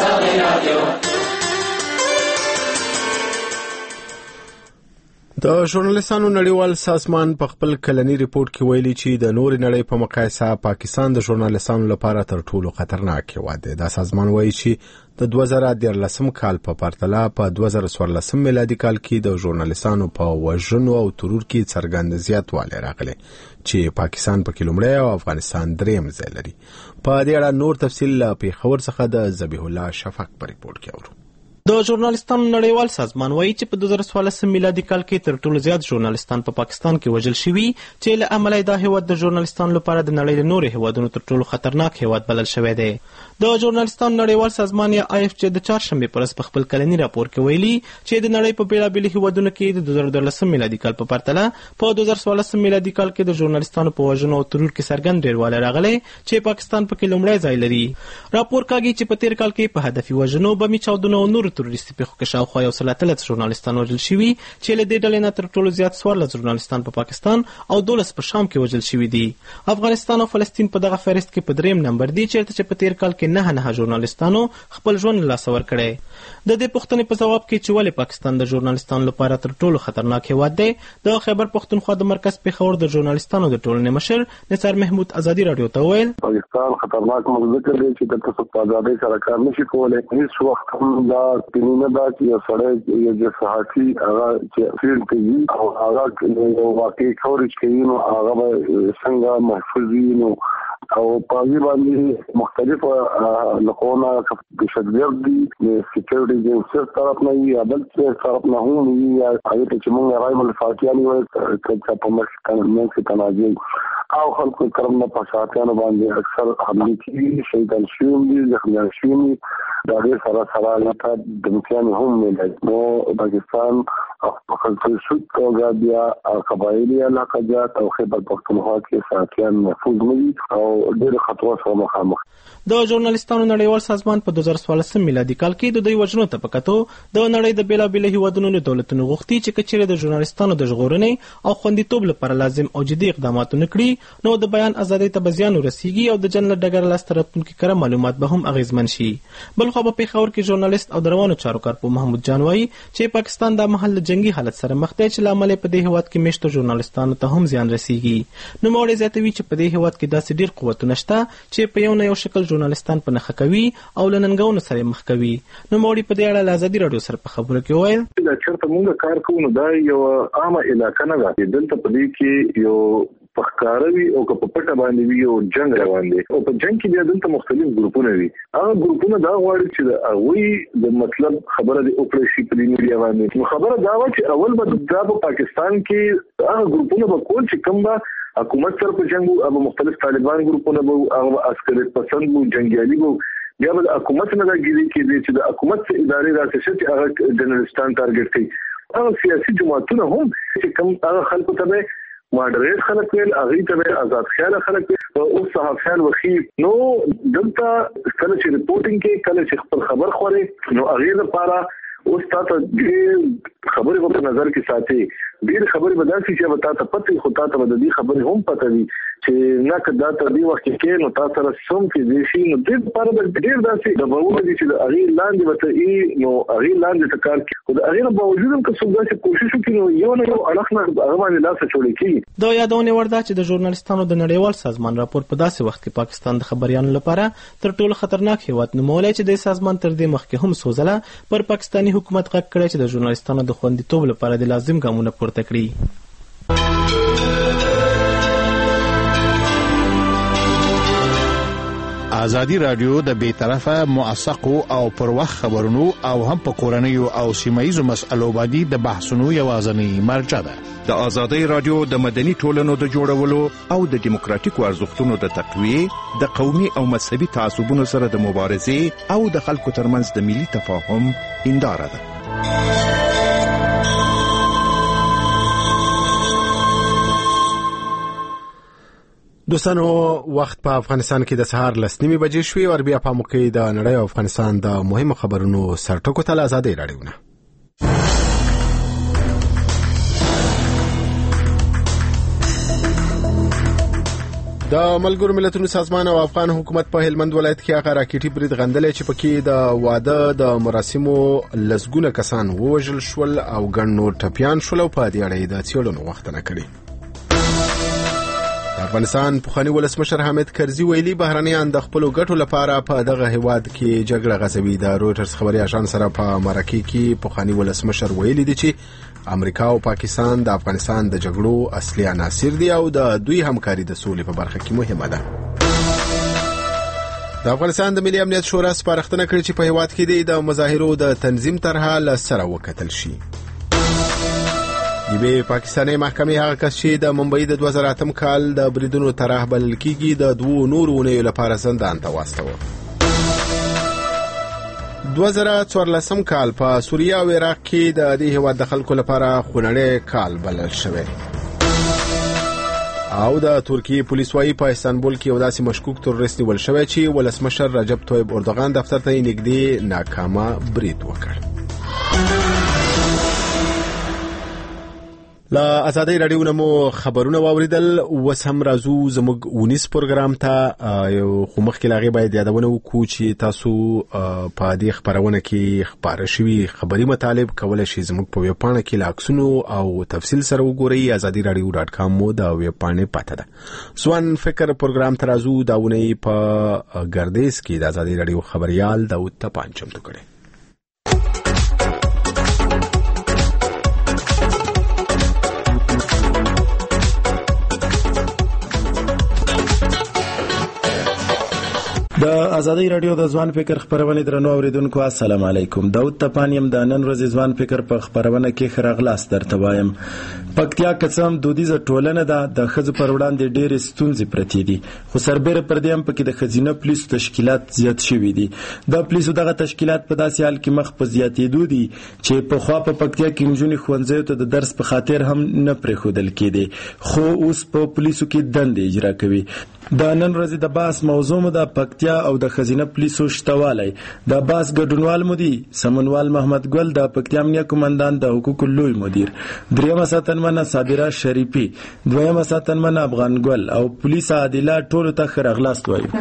د ژورنالیستانو نړیوال سازمان په خپل کلنی ریپورت کې ویلي چې د نورې نړۍ په مقایسه پاکستان د ژورنالیستانو لپاره تر ټولو خطرناک هیواد دی. دا سازمان وایي چې د دوه زره دیارلسم کال په پرتله په دوه زره څوارلسم میلادي کال کې د ژورنالیستانو په وژنو او ترور کې څرګند زیاتوالی راغلی چې پاکستان پکې لومړی او افغانستان دریم ځای لري. په دې اړه نور تفصیل له پېښور څخه د ذبیح الله شفق په ریپورت کې اورو. د ژورنالیستانو نړیوال سازمان وایي چې په دوه زره څوارلسم میلادي کال کې تر ټولو زیات ژورنالیستان په پاکستان کې وژل شوي چې له امله دا هیواد د ژورنالیستانو لپاره د نړۍ له نورو هیوادونو تر ټولو خطرناک هیواد بلل شوی دی. د ژورنالیستانو نړیوال سازمان یا آی اف جی د چهارشنبې پر ورځ په خپل کلني راپور کې ویلي چې د نړۍ په بیلابېلو هیوادونو کې د دوه زره دیارلسم میلادي کال په پرتله په دوه زره څوارلسم میلادي کال کې د ژورنالیستانو په وژنو او ترور کې څرګند ډېروالی راغلی چې پاکستان پکې لومړی ځای لري. راپور کاږي چې په تیر کال کې په هدفي وژنو، بمي چاودنو او نورو تروریستي پیښو کې شاوخوا یو سل اتلس ژورنالیستان وژل شوي چې له دې ډلې نه تر ټولو زیات څوارلس ژورنالیستان په پاکستان او دولس په شام کې وژل شوي دي. افغانستان او فلسطین په دغه فهرست کې په دریم نمبر دي چېرته چې په تیر کال کې نه نه ژورنالیستانو خپل ژوند له لاسه ورکړی. د دې پوښتنې په ځواب کې چې ولې پاکستان د ژورنالیستانو لپاره تر ټولو خطرناک هیواد دی، د خیبر پښتونخوا د مرکز پېښور د ژورنالیستانو د ټولنې مشر نثار محمود ازادي راډیو ته وویل پاکستان خطرناک مملکت دی چې دلته څوک په ازادۍ سره کار نشي کولی. هېڅ وخت هم دا قانون نه ده چې یو سړی یو چې صحافي هغه چې فیلډ کې وي او هغه یو واقعي کوریج کوي نو هغه به څنګه محفوظ وي نو او په دې باندې مختلف لقونه دهشتګرد دي د سکیورټي ایجنسیز طرف نه وي یا بل څه طرف نه هم وي یا هغه چې موږ رایم الفاتحه وایي چې په مکه کې تناجي او خلکو کرم نه په شاعتانو باندې اکثر حملې کیږي، شهیدان شوي دي، زخمیان شوي دي. دا ډېر سره سره لته د امکان هم ملي نو پاکستان په خپل شوت توګه بیا قبایلی علاقه جات او خیبر پښتونخوا کې ساتيان محفوظ نه دي او ډېر خطر سره مخامخ. د ژورنالیستانو نړیوال سازمان په دوه زره څوارلسم میلادي کال کې د دوی وژنو ته په کتو د نړۍ د بیلابېلو هیوادونو له دولتونو غوښتي چې کچېرې د ژورنالیستانو د ژغورنې او خوندیتوب لپاره لازم او جدي اقدامات وکړي نو د بیان ازادۍ ته به زیان ورسیږي او د جنت ډګر لاسته راتلونکي کره معلومات به هم اغېزمن شي. بلخوا په پېښور کې ژورنالیست او د روانو چارو کارپوه محمود جان وایي چې پاکستان دا مهال د جنګي حالت سره مخ دی چې له امله په دې هیواد کې میشتو ژورنالیستانو ته هم زیان رسیږي. نوموړی زیاتوي چې په دې هیواد کې داسې ډېر قوتونه شته چې په یو نه یو شکل ژورنالیستان په نښه کوي او له ننګونو سره مخ کوي. نوموړي په دې اړه له ازادي راډیو سره په خبرو کې وویل دا چېرته موږ کار کوو نو دا یو عامه علاقه نه ده. دلته په دې کې یو پخکاروي او که په پټه باندې وي یو جنگ روان دی او په جنگ کې بیا دلته مختلف ګروپونه وي. هغه ګروپونه دا غواړي چې د هغوی د مطلب خبره د وکړي شي په دې میډیا باندې. نو خبره دا وه چې اول به دا په پاکستان کې هغه ګروپونه به کول چې کوم به حکومت سره په جنګ وو، هغه مختلف طالبان ګروپونه به هغه عسکریت پسند وو، جنګیالي وو. بیا به د حکومت نه دا ګیري کېدی چې د حکومت ادارې داسې شي چې هغه جرنالستان ټارګټ کوي. هغه سیاسي جماعتونه هم چې کوم هغه خلکو ته به ماډریټ خلک ویل، هغې ته به آزاد خیاله خلک ویل، اوس صحافیان وخي. نو دلته کله چې ریپورټینګ کې کله چې خپل خبر خورې نو هغې لپاره اوس تا ته ډېر خبرې به په نظر کې ساتي، ډېر خبرې به داسې چې به تا ته پته خو تا ته به د دې خبرې هم پته وي چې نه کدا ته دی وخت کې نو تاسو سره سم کې دي شي نو د لپاره د ډیر داسې د باور دي چې اغي لاندې وته ای نو اغي لاندې تکار کې خو د اغي نه باوجود هم که څوک داسې کوشش وکړي نو یو نه یو اړخ نه هغه باندې لاس چولې کیږي. دا یادونه ورده چې د ژورنالستانو د نړیوال سازمان راپور په داسې وخت کې پاکستان د خبريانو لپاره تر ټولو خطرناک هیواد نومولای چې د سازمان تر دې مخکې هم سوزله پر پاکستاني حکومت غږ کړی چې د ژورنالستانو د خوندیتوب لپاره د لازم ګامونه پورته کړي. ازادي رادیو د بیطرفه موثقو او پر وخت خبرونو او هم په کورنیو او سیمایي مسایلو باندې د بحثونو یوازنی مرجع ده. د ازادي رادیو د مدني ټولنو د جوړولو او د دیموکراتیکو ارزښتونو د تقویه د قومي او مذهبي تعصبونو سره د مبارزې او د خلکو ترمنځ د ملي تفاهم هنداره ده. دوستانو وخت په افغانستان کې د سهار لس نیمې بجې شوې او بیا په موقع د نړۍ او افغانستان د مهمو خبرونو سرټکو ته آزادي راډیو نه د ملګرو ملتونو سازمان او افغان حکومت په هلمند ولایت کې هغه راکټي برید غندلې چې پکې د واده د مراسمو لسګونه کسان ووژل شول او ګڼ نور ټپیان شول او په دې اړه د څېړنو وخت نه کړی. افغانستان پخوانی ولسمشر حامد کرزي ویلي بهرنیان د خپل ګټو لپاره په دغه هیواد کې جګړه غځوي. د رويټرز خبري اژانس سره په مرکه کې پخوانی ولسمشر ویلي دي چې امریکا او پاکستان د افغانستان د جګړو اصلي عناصر دي او د دوی همکاري د سولې په برخه کې مهمه ده. د افغانستان د ملي امنیت شورا سپارښتنه کړې چې په هیواد کې د مظاهرو د تنظیم طرحه لسره وکتل شي. یوه پاکستاني محکمې هغه کس چې د ممبئی د دوه زره اتم کال د بریدونو طرح بلل کیږي د دوه نورو ونیو لپاره زندان ته واستوه. دوه زره څوارلسم کال په سوریه او عراق کې د دې هیواد د خلکو لپاره خونړی کال بلل شوی او د ترکیه پولیس وايي په استانبول کې یو داسې مشکوک تروریست نیول شوی چې ولسمشر رجب طیب اردوغان دفتر ته نږدې ناکامه برید وکړ. لا ازادي رادیو نمو خبرونه واوریدل. وس هم راځو زموږ ونیس پروګرام ته یو خو مخکې لاغي باید یادونه وکړو چې تاسو په دې خبرونه کې خبره شوي خبري مطالب کولای شئ زموږ په ویب پاڼه کې لاکسونو او تفصیل سره وګورئ. ازادي رادیو ډاټ کام مو د ویب پاڼې پته ده. سوان فکر پروګرام ته راځو داونه په ګردیز کې د ازادي رادیو خبريال داوود ته پانچم تو کړي. د ازادي رادیو د ځوان فکر خبرونه درنو اوریدونکو السلام علیکم. داود تپانیم د نن ورځې ځوان فکر په خبرونه کې خراغلاس درته وایم. پکتیا قسم دودیزه ټولنه ده د خځو پر وړاندې ډېرې ستونزې پرتې دي خو سربېره پر دې هم پکې د خزینه پولیسو تشکیلات زیات شوي دي. د پولیسو دغه تشکیلات په داسې حال کې مخ په زیاتېدو دي چې پخوا په پکتیا کې نجونې ښوونځیو ته د درس په خاطر هم نه پرېښودل کېدې خو اوس په پولیسو کې دندې اجرا کوي. د نن ورځې د باس موضوع مو د پکتیا او د خزینه پولیسو شتوالی. د باس ګډونوال مو دي سمنوال محمد ګل د پکتیا امنیه قومندان د حقوقو لوی مدیر، دریمه ساتنمنه صابره شریفي، دویمه ساتنمنه افغان ګل او پولیس عادله ټولو ته ښه راغلاست وایو.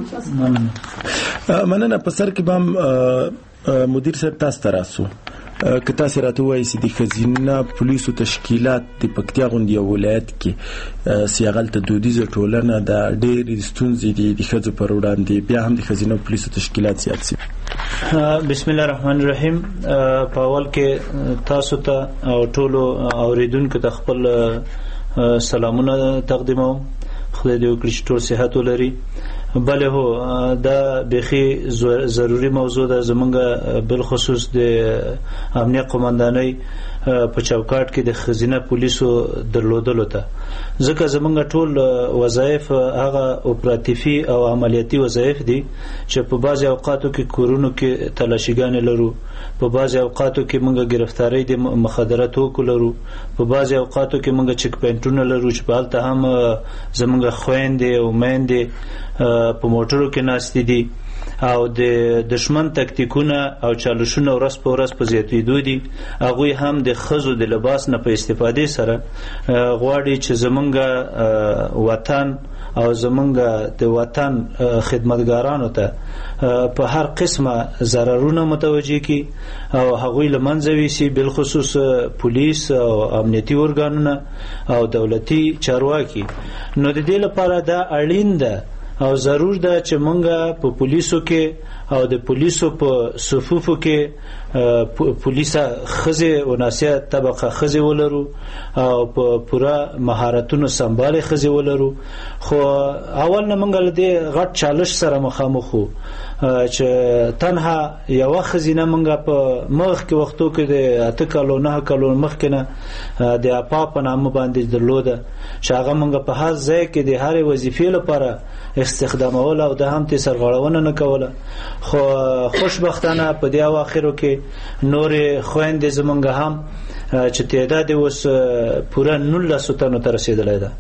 مننه. په سر کې به مدیر صاحب تاسو ته راسو که تاسو راته وایئ چې د خزینه پولیسو تشکیلات د پکتیا غوندې یو ولایت کې سیاغلته دودیزه ټولنه د ډېرې ستونزې دي د ښځو پر وړاندې بیا هم د خزینه پولیسو تشکیلات زیات شي. بسم الله الرحمن الرحیم. په اول کې تاسو ته او ټولو اوریدونکو ته خپل سلامونه تقدیموم. خدای دې وکړي چې ټول صحت ولري. بله هو دا بخي ضروری موضوع ده زمونږ بالخصوص د امنیه قومندانۍ په چوکاټ کې د خزینه پولیسو درلودلو ته، ځکه زمونږ ټول وظایف هغه اپراتیفي او عملیاتي وظایف دي چې په بعضې اوقاتو کې کورونو کې تلاشیګانې لرو، په بعضې اوقاتو کې موږ گرفتاری د مخدره توکو لرو، په بعضې اوقاتو کې موږ چک پوینټونه لرو چې په هلته هم زمونږ خویندې او میندې په موټرو کې ناستې دي او د دشمن تکتیکونه او چالشونه ورځ په ورځ په زیاتېدو دي. هغوی هم د ښځو د لباس نه په استفادې سره غواړي چې زمونږ وطن او زمونږ د وطن خدمتګارانو ته په هر قسمه ضررونه متوجه کی او هغوی له منځه ویسي، بالخصوص پولیس او امنیتي ارګانونه او دولتي چارواکي. نو د دې لپاره دا اړین ده او ضرور ده چې مونږ په پولیسو کې او د پولیسو په صفوفو کې پولیسه خزه او ناسیه طبقه خزه ولرو او په پورا مهارتونو سمبال خزه ولرو. خو اول نه مونږ له دې غټ چالش سره مخامخ وو چې تنها یو خزینه مونږ په مخ کې وختو کې د اته کالو نه کالو مخ کې نه د اپا په نامه باندې درلوده چې هغه مونږ په هر ځای کې د هر وظیفې لپاره استخدامول او د هم ته سرغړونه نه کوله. خو خوشبختانه په دې اواخرو کې نور خويندې زمونږ هم چې تعداد اوس پوره نولس تنو ته رسیدلی ده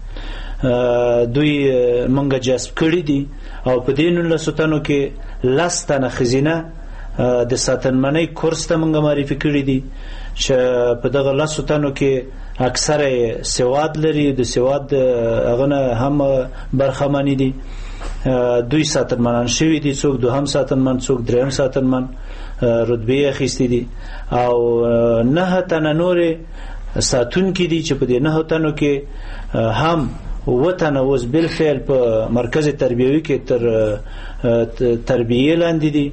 دوی مونږ جذب کړي دي او په دې نولس تنو کې لس تنه ښځینه د ساتنمنۍ کورس ته مونږ معرفي کړي دي چې په دغه لس تنو کې اکثره سواد لري، د سواد هغه نه هم برخمنې دي. دوی ساتنمنان شوي دي، څوک دوهم ساتنمن، څوک دریم ساتنمن رتبه اخیستې دي او نه تنه نورې ساتونکي دي چې په دې نه تنو کې هم وطن اوس بالفعل په مرکز تربیوي کې تر تربیه لاندې دي،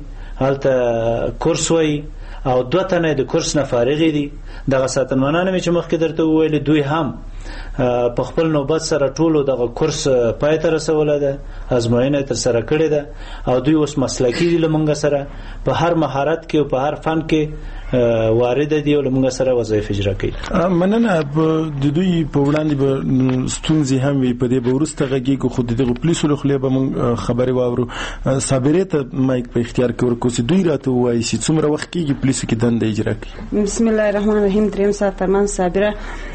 هلته کورس وایي او دوه تنه د کورس نه فارغ دي. دغه ساتنمنان چې مخکې درته وویل دوی هم په خپل نوبت سره ټولو دغه کورس پای ته رسوله ده، ازموینه تر سره کړې ده او دوی اوس مسلکي دي لمونږ سره په هر مهارت کې او په هر فن کې وارد دي او لمونږ سره وظایف اجرا کوي. مننه. د دوی په وړاندې به ستونزې هم وي، په دې به وروسته غږیږو، خو د دغه پولیسو له خولې به موږ خبرې واورو. صابرې ته مایک په اختیار کې ورکوو چې دوی راته ووایي چې څومره وخت کېږي پولیسو کې دنده اجرا کوي. بسم الله الرحمن الرحیم. دریم ساتنمن صابره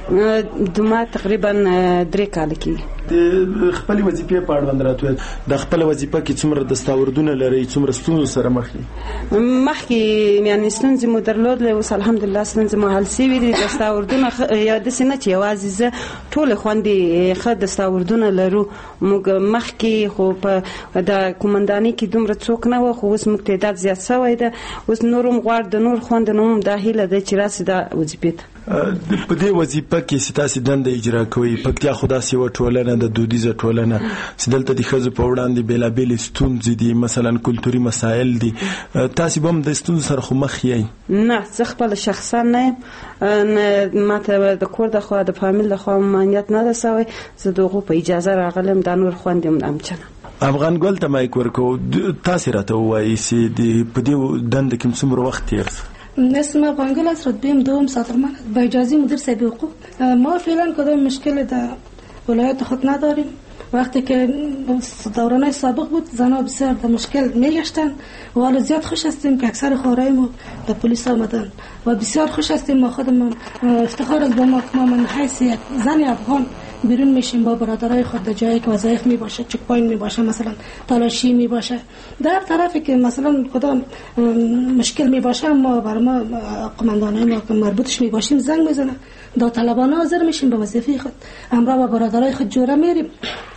دوما تقریبا درې کال کېږي. د خپل وظیفې په اړه باندې راته د خپل وظیفه کې څومره دستاوردونه لري، څومره ستونزو سره مخ یې؟ مخکې یعنی ستونزې مو درلودلې، اوس الحمدلله ستونزې مو حل شوي دي. دستاوردونه یا داسې نه چې یوازې زه ټولې خوندې ښه دستاوردونه لرو. موږ مخکې خو په د قومندانۍ کې دومره څوک نه وو، خو اوس موږ تعداد زیات شوی ده. اوس نور هم غواړو د نور خوندو نه هم دا هیله ده چې راسي دا وظیفې ته. په دې وظیفه کې چې تاسې دنده اجرا کوئ، پکتیا خو داسې یوه ټولنه ده، دودیزه ټولنه چې دلته د ښځو په وړاندې بېلابېلې ستونزې دي، مثلا کلتوري مسایل دي، تاسې به هم د ستونزو سره خو مخ یئ؟ نه، زه خپله شخصا نه یم، ما ته د کور د خوا د فامیل د خوا ممانعت نه ده شوی، زه د هغو په اجازه راغلم. دا نور خویندې هم همچنان. افغان ګل ته مایک ورکوو، تاسې راته ووایئ چې په دې دنده کې څومره وخت تېر شو؟ اسم افغانگل است، رتبه دوم ساتنمن است. با اجازه مدیر صاحب حقوق ما فعلا کدام مشکل در ولایت خود نداریم. وقتی که دورانهای سابق بود زنها بسیار در مشکل میگشتن و حالا زیاد خوش هستیم که اکثر خواهرای ما در پلیس آمدن و بسیار خوش هستیم. ما خودمون افتخار است به ما که ما من حیث یک زن افغان بیرون میشیم با برادرای خود در جایی که وظایف می باشه، چک پوینت می باشه، مثلا تلاشی می باشه، در طرفی که مثلا کدام مشکل می باشه ما بر ما قماندانای ما که مربوطش می باشیم زنگ میزنه، داوطلبانه حاضر میشیم به وظیفه خود، همراه با برادرای خود جوره میریم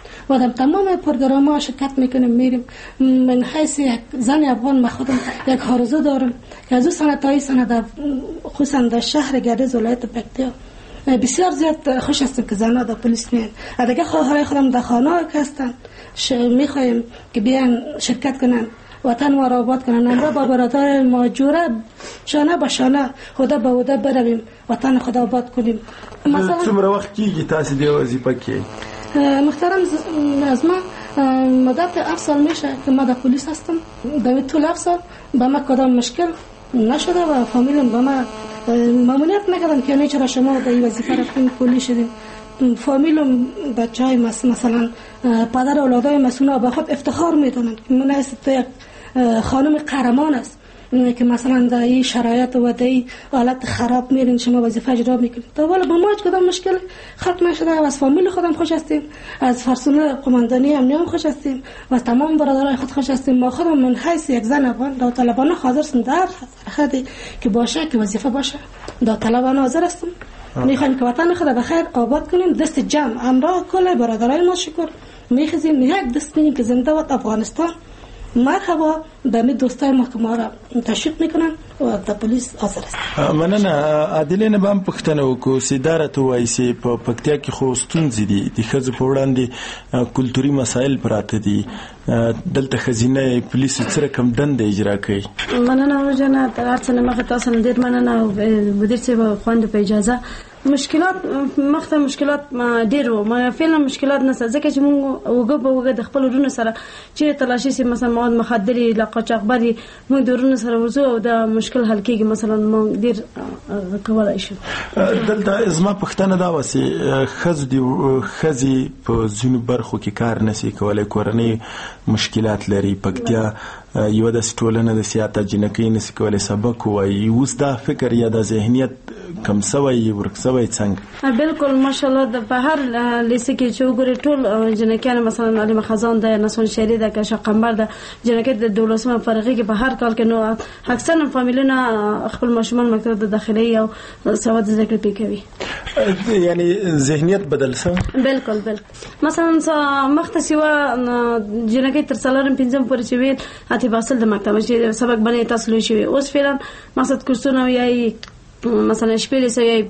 و در تمام پروگرام‌ها شرکت میکنیم. میریم من حیث یک زن افغان ما خودم یک آرزو دارم که از اون سنه تا این سنه در خصوصا در شهر گردیز ولایت پکتیا بسیار زیاد خوش هستیم که زنها در پلیس میان. اگه خواهرای خودم در خانه که هستن میخوایم که بیان شرکت کنن، وطن ما را آباد کنن، همراه با برادر ما جوره شانه به شانه خدا به خدا برویم وطن خدا آباد کنیم. مثلا څومره وخت کېږي تاسې دې وظیفه کې؟ محترم از ما مدت هفت سال میشه که ما در پلیس هستم. در طول هفت سال به ما کدام مشکل نشده و فامیلم به ما ممنوعیت نکردن که نه چرا شما به این وظیفه رفتین پلیس شدین. فامیلم بچهای مثلا پدر اولادای مسئول به خود افتخار میدونن که من است تو یک خانم قهرمان است که مثلا در این شرایط و در این حالت خراب میرین شما وظیفه اجرا میکنید. تا حالا با ما هیچ کدام مشکل ختم نشده و از فامیل خودم خوش هستیم، از فرسون قماندانی امنیت خوش هستیم و از تمام برادرای خود خوش هستیم. ما خودم من حیث یک زن افغان داوطلبانه حاضر هستم در حدی که باشه که وظیفه باشه داوطلبانه حاضر هستم. میخوایم که وطن خود بخیر آباد کنیم، دست جمع همراه کل برادرای ما شکر میخزیم یک دست بینیم که زنده باد افغانستان. مرحبا به می دوستای ما که ما را تشویق میکنن و د پولیس حاضر است. مننه. عادلې نه بام پښتنه وکړو سیدارت وایي چې په پکتیا کې خو ستونزې دي د ښځو په وړاندې کلتوري مسایل پراته دي، دلته خزینه پولیس څه رقم دنده اجرا کوي؟ مننه ورجنه تر هر څه نه مخه تاسو نه ډیر مننه او مدیر صاحب خوند په اجازه. مشکلات مخته مشکلات ډیر وو، ما فعلا مشکلات نه ځکه چې موږ وګ په وګ د خپل ورونو سره چې تلاشي سي مثلا مواد مخدري لقاچاقبري موږ د ورونو سره ورزو او د مشکل حل کېږي مثلا موږ ډیر کولای شو. دلته زما پښتنه دا وسی خز دی خزي په ځینو برخو کې کار نشي کولای، کورنۍ مشکلات لري. پکتیا یو د ټولنه د سیاست جنکې نشي کولای سبق وایي. اوس دا فکر یا د ذهنیت کم سوی ورک سوی څنګه؟ بالکل ماشاءالله د په هر لیسه کې چې وګوري ټول جنکیان مثلا علي خزان د نسون شهري د کشه قمبر د جنکې د دولسمه فرقي کې په هر کال کې نو اکثر فامیلونه خپل ماشومان مکتب د داخلي او سواد ذکر پی کوي. یعنی ذهنیت بدل سو؟ بالکل بالکل. مثلا مخته سیوا جنکې تر څلورم پنځم پورې چې ویل اته باسل د مکتب چې سبق باندې تاسو لوي شوی. اوس فعلا مقصد کورسونه یې مثلا شپېلې سوی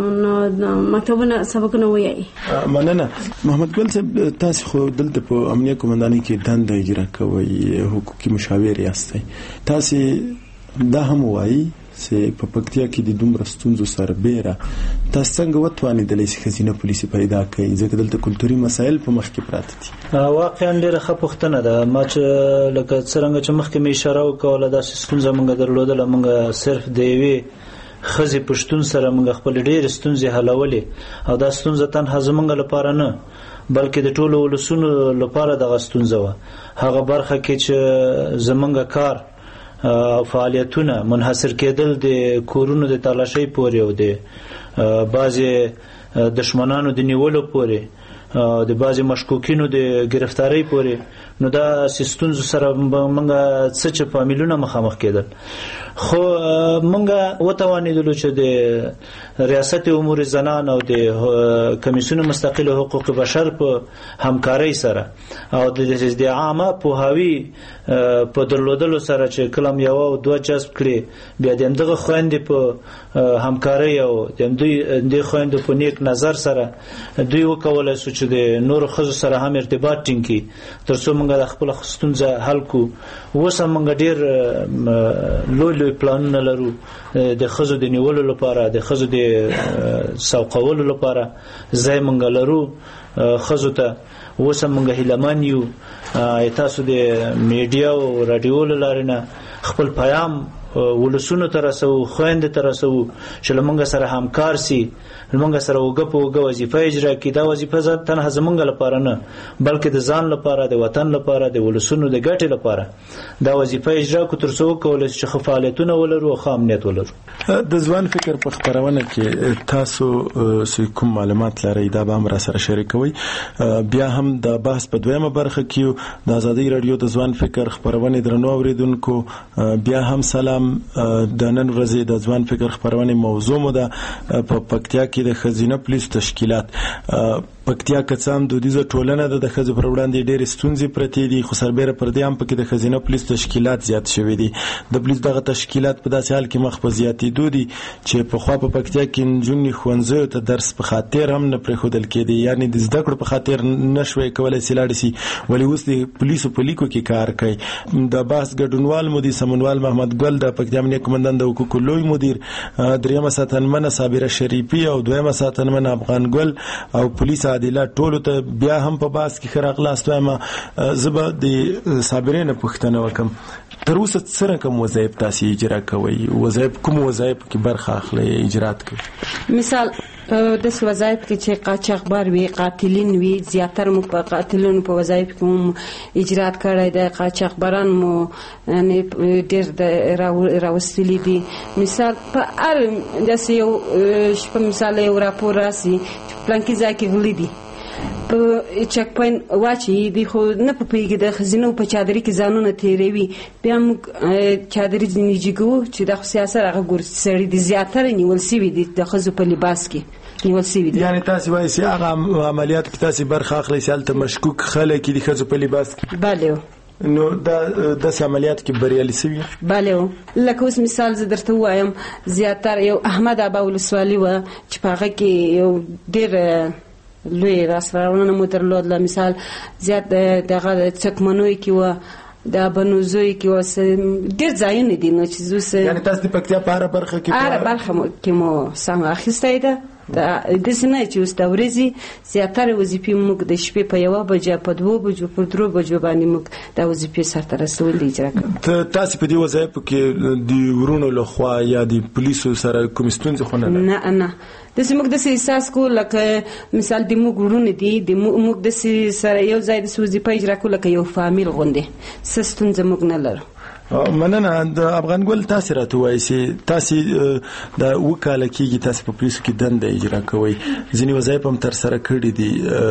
په مکتبونه سبقونه وایي. مننه. محمد ګل صاحب تاسو خو دلته په امنیه قومندانۍ کې دنده اجرا کوي، حقوقي مشاور یاستئ. تاسو دا هم وایي چې په پکتیا کې د دومره ستونزو سره بیره تاسو څنګه وتوانیدلی چې خزینه پولیسي پیدا کړئ ځکه دلته کلتوري مسایل په مخ کې پراته دي؟ واقعا ډېره ښه پوښتنه ده. ما چې لکه څرنګه چې مخکې مې اشاره وکوله داسې ستونزه موږ درلودله، موږ صرف د یوې ښځې پښتون سره موږ خپل ډېرې ستونزې حلولې او دا ستونزه تنها زموږ لپاره نه بلکې د ټولو ولسونو لپاره دغه ستونزه وه. هغه برخه کې چې زموږ کار او فعالیتونه منحصر کېدل د کورونو د تالاشۍ پورې او د بعضې دشمنانو د نیولو پورې د بعضې مشکوکینو د گرفتارۍ پورې، نو دا ستونزو سره موږ څه چې فامیلونه مخامخ کېدل. خو موږ وتوانېدلو چې د ریاست امور زنان او د کمیسیون مستقل حقوق بشر په همکارۍ سره او د عامه پوهاوي په درلودلو سره چې کلم یو او دوه جذب کړي، بیا د همدغه خویندې په همکارۍ او د همدې خویندو په نیک نظر سره دوی وکولی سو چې د نورو ښځو سره هم ارتباط ټینګ کړي تر څو موږ د خپله ستونزه حل کړو. اوس هم موږ ډېر لوی لوی پلانونه لرو د ښځو د نیولو لپاره، د ښځو د سوقولو لپاره ځای موږ لرو ښځو ته. اوس هم موږ هیلهمن یو تاسو د میډیا او راډیو له لارې نه خپل پیام ولسونو ته رسوو، خویندې ته رسوو چې له موږ سره همکار سي، له موږ سره اوږه په اوږه وظیفه اجرا کړي. دا وظیفه تنها زموږ لپاره نه بلکې د ځان لپاره، د وطن لپاره، د ولسونو د ګټې لپاره دا وظیفه اجرا کړو تر څو وکولی چې ښه فعالیتونه ولرو او ښه امنیت ولرو. د ځوان فکر په خپرونه کې تاسو کوم معلومات لرئ دا به هم را سره شریکوئ. بیا هم د بحث په دویمه برخه کې د ازادۍ راډیو د ځوان فکر خپرونې درنو اوریدونکو بیا هم سلام. د نن ورځې د ځوان فکر خپرونې موضوع مو ده په پکتیا کې د ښځینه پولیسو تشکیلات. پکتیا کڅام دودیزه ټولنه ده، د ښځو پر وړاندې ډېرې ستونزې پرتې دي، خو سربیره پر دې هم پکې د ښځینه پولیسو تشکیلات زیات شوي دي. د پولیسو دغه تشکیلات په داسې حال کې مخ په زیاتېدو دي چې پخوا په پکتیا کې نجونې ښوونځیو ته درس په خاطر هم نه پرېښودل کېدې، یعنې د زده کړو په خاطر نه شوی کولی چې لاړې شي، ولې اوس د پولیسو په لیکو کې کار کوي. د بحث ګډونوال مو دي سمونوال محمد ګل د پکتیا امنیه قومندان د حقوقو لوی مدیر، دریمه ساتنمنه صابره شریفي او دویمه ساتنمنه افغان ګل او پولیس عادله ټولو ته بیا هم په باس کې ښه راغلاست وایم. زه به د صابرې نه پوښتنه وکړم، تر اوسه څه رقم وظایف تاسې اجرا کوئ؟ وظایف کوم وظایف کې برخه اخلئ اجرات کوئ؟ مثال داسې وظایف کې چې قاچاقبر وي، قاتلین وي، زیاتره مو په قاتلینو په وظایف کې مو اجرات کړی دی، قاچاقبران مو ډېر راوستلي دي. مثال په هر داسې یو شپه مثال یو راپور راسي چې پلانکي ځای کې غلي دي په چک پاین واچي دي، خو نه په پیږي د خزینو په چادري کې ځانونه تیروي، بیا موږ چادري ځینې جګو چې د سیاست هغه ګور سړي دي زیاتره نیول سوي دي د ښځو په لباس کې. نیول شوي دي. یعنی تاسو وایي چې هغه عملیات کې تاسو برخه اخلئ چې هلته مشکوک خلک دي ښځو په لباس کې؟ بله. نو دا داسې عملیات کې بریالي شوي؟ بله. لکه اوس مثال زه درته ووایم زیاتره یو احمد ابا ولسوالي وه چې په هغه کې یو ډېر لوی راسراونه مو درلود. له مثال زیات دغه څکمنوی کې وه، د بنوزوی کې وه، ډېر ځایونه دي نو چې زه یعنې تاسو د پکتیا په هره برخه کې هره برخه کې مو سهم اخیستی ده. داسې نه چې اوس د ورځې زیاتره وظیفې موږ د شپې په یوه بجه په دوو بجو په درو بجو باندې موږ دا وظیفې سرته رسول اجرا کوو. تاسې په دې وظایفو کې د ورونو لخوا یا د پولیسو سره کوم ستونزې خو نه ده؟ نه نه داسې موږ داسې احساس کوو لکه مثال د موږ ورونه دي د موږ داسې سره یو ځای داسې وظیفه اجرا کوو لکه یو فامیل غوندې. څه ستونزه موږ نه لرو. مننه. د افغان ګل تاسو راته وایي چې تاسو د اوه کاله کېږي تاسو په پولیسو کې دنده اجرا کوئ، ځینې وظایف هم ترسره کړي دي.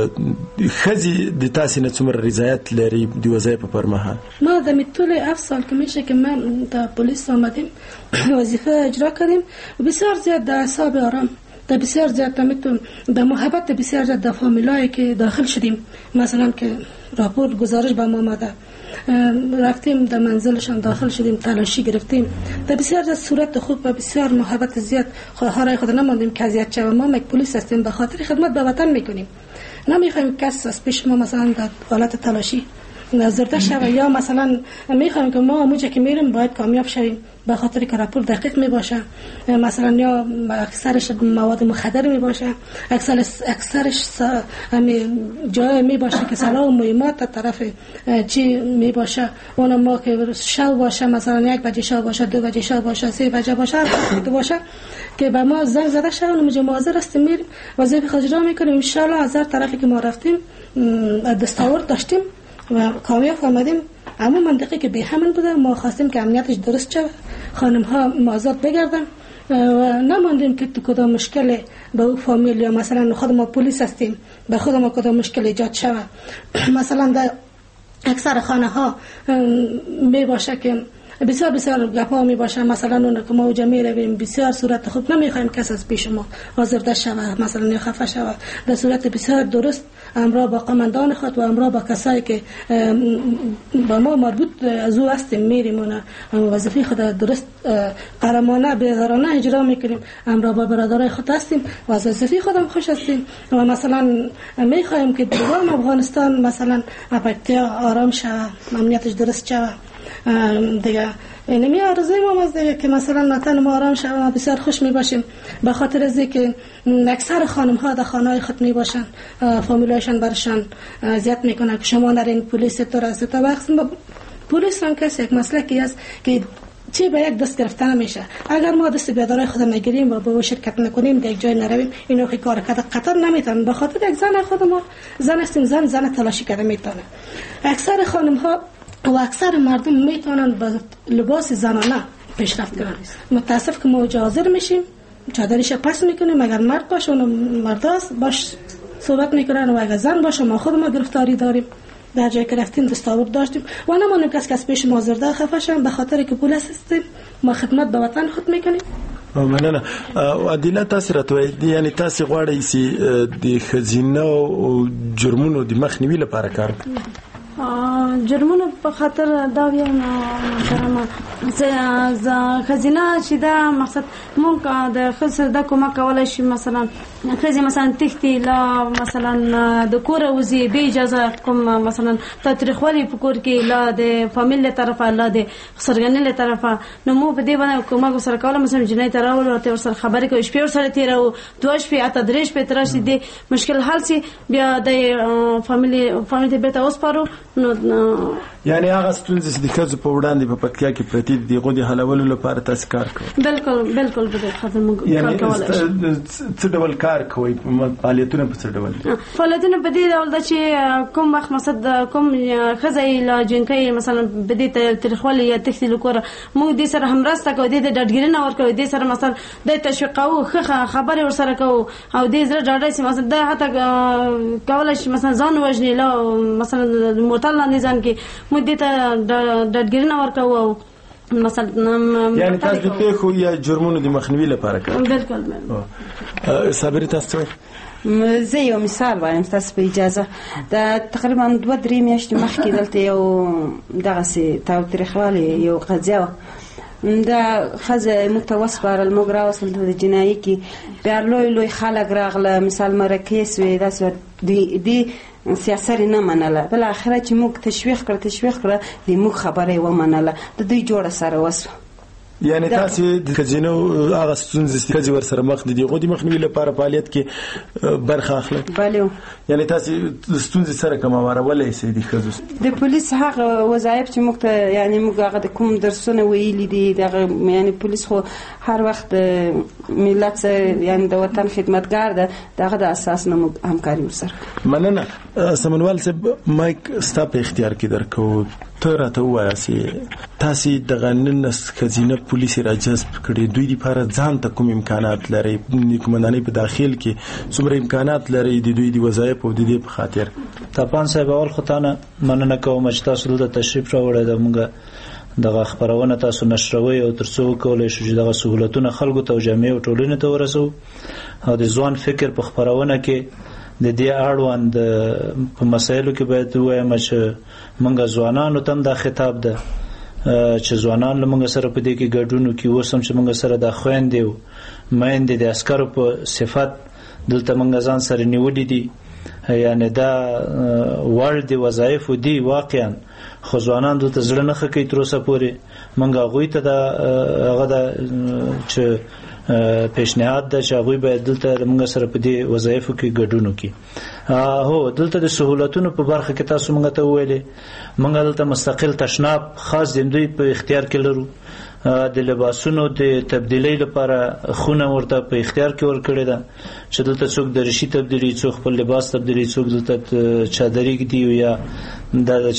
ښځې د تاسو نه څومره رضایت لري د وظایفو پر مهال؟ ما در طول هفت سال که میشه که من در پلیس آمدیم وظیفه اجرا کردیم بسیار زیاد در اعصاب آرام، در بسیار زیاد میتونم در محبت بسیار زیاد در فامیلایی که داخل شدیم، مثلا که راپور گزارش به ما آمده رفتیم در منزلشان داخل شدیم تلاشی گرفتیم، در بسیار زیاد صورت خوب و بسیار محبت زیاد خواهرای خود نماندیم که اذیت شویم. ما یک پلیس هستیم به خاطر خدمت به وطن میکنیم، نمیخوایم کس از پیش ما مثلا در حالت تلاشی زرده شوه یا مثلا میخوایم که ما موجه که میریم باید کامیاب شویم به خاطر که راپور دقیق می باشه، مثلا یا اکثرش مواد مخدر می باشه، اکثر اکثرش جای می باشه که سلاح و مهمات طرف چی می باشه. اون ما که شب باشه مثلا یک بجه شب باشه، دو بجه شب باشه، سه بجه باشه، هر وقتی که باشه که به ما زنگ زده شد و ما حاضر هستیم میریم وظیفه خود اجرا میکنیم. ان شاء الله از هر طرفی که ما رفتیم دستاورد داشتیم و کامیاب آمدیم. اما منطقه که به همین بوده ما خواستیم که امنیتش درست شد، خانم ها آزاد بگردن و نماندیم که کدام مشکل به او فامیل یا مثلا خود ما پلیس هستیم به خود ما کدام مشکل ایجاد شود. مثلا در اکثر خانه ها می باشه که بسیار بسیار گپا می باشه، مثلا اون که ما اوجا می رویم بسیار صورت خوب نمیخوایم کس از پیش ما آزرده شود مثلا یا خفه شود، در صورت بسیار درست امرا با قماندان خود و امرا با کسایی که با ما مربوط از او هستیم میریم و وظیفه خود درست قهرمانه بی‌غرانه اجرا میکنیم. امرا با برادرای خود هستیم و از وظیفه خودم خوش هستیم و مثلا میخوایم که دوام افغانستان مثلا پکتیا آرام شود، امنیتش درست شود دیگه. اینمی آرزوی ما از دیگه که مثلا وطن ما آرام شود و بسیار خوش می باشیم به خاطر از اینکه اکثر خانم ها در خانه های خود می باشن، فامیلایشان برشان اذیت میکنن که شما نرین پلیس تو راست تا وقت پلیس هم کسی یک مسئله است که چی به یک دست گرفتن نمیشه. اگر ما دست بیادرای خود نگیریم و به او شرکت نکنیم در یک جای نرویم اینو که کار کرده قطر نمیتونن به خاطر یک زن خود ما زن هستیم، زن زن تلاشی کرده میتونه. اکثر خانم ها و اکثر مردم میتونن با لباس زنانه پیشرفت کنن. متاسف که ما حاضر میشیم چادرش پس میکنیم، اگر مرد باشه اون مرداست باش صحبت میکنن و اگر زن باشه ما خود ما گرفتاری داریم. در جایی که رفتیم دستاورد داشتیم و نمانیم کس کس پیش ما زرده خفه شدن به خاطر که پلیس هستیم ما خدمت به وطن خود میکنیم. مننه. عدالت تاسو راته یعنی تاسو غواړئ چې د خزینه او جرمونو د مخنیوي لپاره کار وکړئ؟ جرمونو په خاطر دا ویم محترمه زه خزینه چې دا مقصد مونږ د خزر د کومه کولای شي مثلا خزي مثلا تختی لا مثلا د کور وزي به اجازه کوم مثلا تاریخوالي په کور کې لا د فامیل له طرفه لا د سرګنې له طرفه نو مو په دې باندې کومه سره کوله مثلا جنۍ تراول او ته سره خبرې کوي شپې سره تیرو دوه شپې اته درې شپې ترشي دي مشکل حل سي بیا د فامیل فامیل به تاسو پارو نو یعنی هغه ستونزې چې د ښځو په وړاندې په پکتیا کې پرتې دي دغه د حلولو لپاره تاسو کار کوئ؟ بالکل بالکل به خاطر موږ کار کوو. څه ډول کار کوئ؟ فعالیتونه په څه ډول دي؟ فعالیتونه په دې ډول ده چې کوم وخت مقصد کوم ښځه لا جنکۍ مثلا په دې تاریخوالي یا تختی لکوره موږ دې سره همراسته کوو، دې د ډاډګیرنه ورکوو، دې سره مثلا د تشویقو ښه خبرې ورسره کوو او دې زړه ډاډه سي مثلا د حتی کولای شي مثلا ځان وژني لا مثلا موټر لاندې ځان کې مو دې ته ډاډګیرنه ورکوو مثلا یعنی تاسو د پیښو یا جرمونو د مخنیوي لپاره کار بالکل صابري تاسو زه یو مثال وایم تاسو په اجازه د تقریبا دوه درې میاشتې مخکې دلته یو دغسې تاوتریخوالی یو قضیه دا ښځه موږ ته وسپارل موږ راوستل د جنایي کې بیا لوی لوی خلک راغله مثال مرکې سوې داسې دې سیاست نه منله بالاخره چې موږ تشویق کړه تشویق کړه د موږ خبره یې ومنله د دوی جوړه سره وسوه یعنی تاسو د کزینو هغه ستونزې چې ور سره مخ دي غوډي مخنیوي لپاره فعالیت کې برخه اخلي بله یعنی تاسو ستونزې سره کومه ورولې سي دي خزوس د پولیس هغه وظایف چې موږ ته یعنی موږ هغه د کوم درسونه ویلي دي دغه یعنی پولیس خو هر وخت ملت سره یعنی د وطن خدمتګار ده دغه د اساس نه موږ همکاري ورسره مننه سمنوال صاحب مایک ستا په اختیار کې درکو ته راته وایې تاسو د غنن کزینه پولیس را جذب کړي دوی لپاره ځان ته کوم امکانات لري کومندانۍ په داخل کې څومره امکانات لري د دوی د وظایف او د دې په خاطر تاپان صاحب اول خدانه مننه کوم چې تاسو د تشریف راوړی د موږ دغه خبرونه تاسو نشروي او ترڅو کولای شو چې دغه سہولتونه خلکو ته او جامعه او ټولنې ته ورسو او د ځوان فکر په خبرونه کې د دې اړوند په مسایلو کې باید وایم چې موږ ځوانانو ته دا خطاب ده چې ځوانان له موږ سره په دې کې ګډون کوي اوس هم چې موږ سره د خويندې او مېندې د عسکرو په صفت دلته موږ ځان سره نیولې دي یعنی دا ورډ دی وظایف دي واقعا خو ځوانان دلته زړه نه خکې تر اوسه پورې موږ هغوی ته دا هغه دا چې پیشنهاد ده چې هغوی باید دلته موږ سره په دې وظایفو کې ګډون وکړي هو دلته د سہولتونو په برخه کې تاسو موږ ته ویلې موږ دلته مستقل تشناب خاص د دوی په اختیار کې لرو د لباسونو د تبدیلی لپاره خونه ورته په اختیار کې ورکړی ده چې دلته څوک د رشي تبدیلی څوک خپل لباس تبدیلی څوک دلته چادرې ږدي یا دا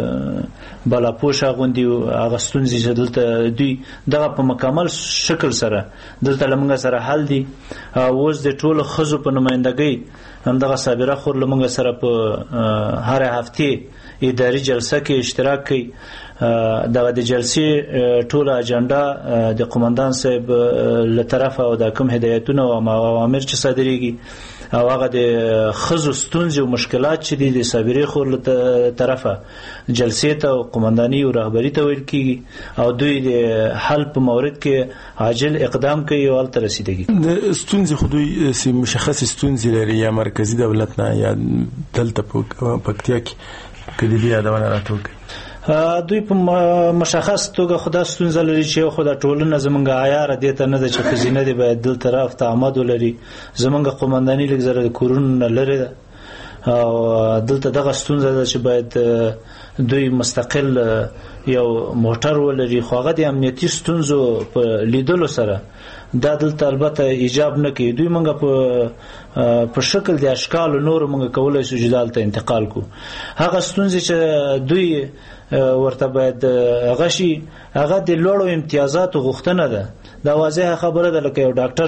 چې بالاپوش اغوندي هغه ستونزې چې دلته دوی دغه په مکمل شکل سره دلته له موږ سره حل دي اوس د ټولو ښځو په نمایندګۍ همدغه صابره خور له موږ سره په هر هفته اداري جلسه کې اشتراک کوي دغه د جلسې ټوله اجنډا د قومندان صاحب له طرفه او د کوم هدایتونه او اوامر چې صادریږي او هغه د خزو ستونزې او مشکلات چې دي د صابري خور له طرفه جلسې ته او قومنداني او رهبری ته ویل کیږي او دوی د حل په مورد کې عاجل اقدام کوي او تل رسیدګي د ستونزې خو دوی سي مشخص ستونزې لري یا مرکزی دولت نه یا دلته په پکتیا کې کله دی یادونه راټوکي دوی په مشخص توګه خدا ستونزه لري چې خدا ټولنه زمونږ عیار دي ته نه د چې خزینه دی باید دل طرف ته آمد ولري زمونږ قومنداني لږ زره کورونه لري او دلته دغه ستونزه ده چې باید دوی مستقل یو موټر ولري خو هغه د امنیتي ستونزو په لیدلو سره دا دلته البته ایجاب نه کوي دوی موږ په په شکل د اشکال نور موږ کولای شو چې دلته انتقال کو هغه ستونزې چې دوی ورته باید غشي هغه د لوړو امتیازاتو غوښتنه ده دا واضحه خبره ده لکه یو ډاکټر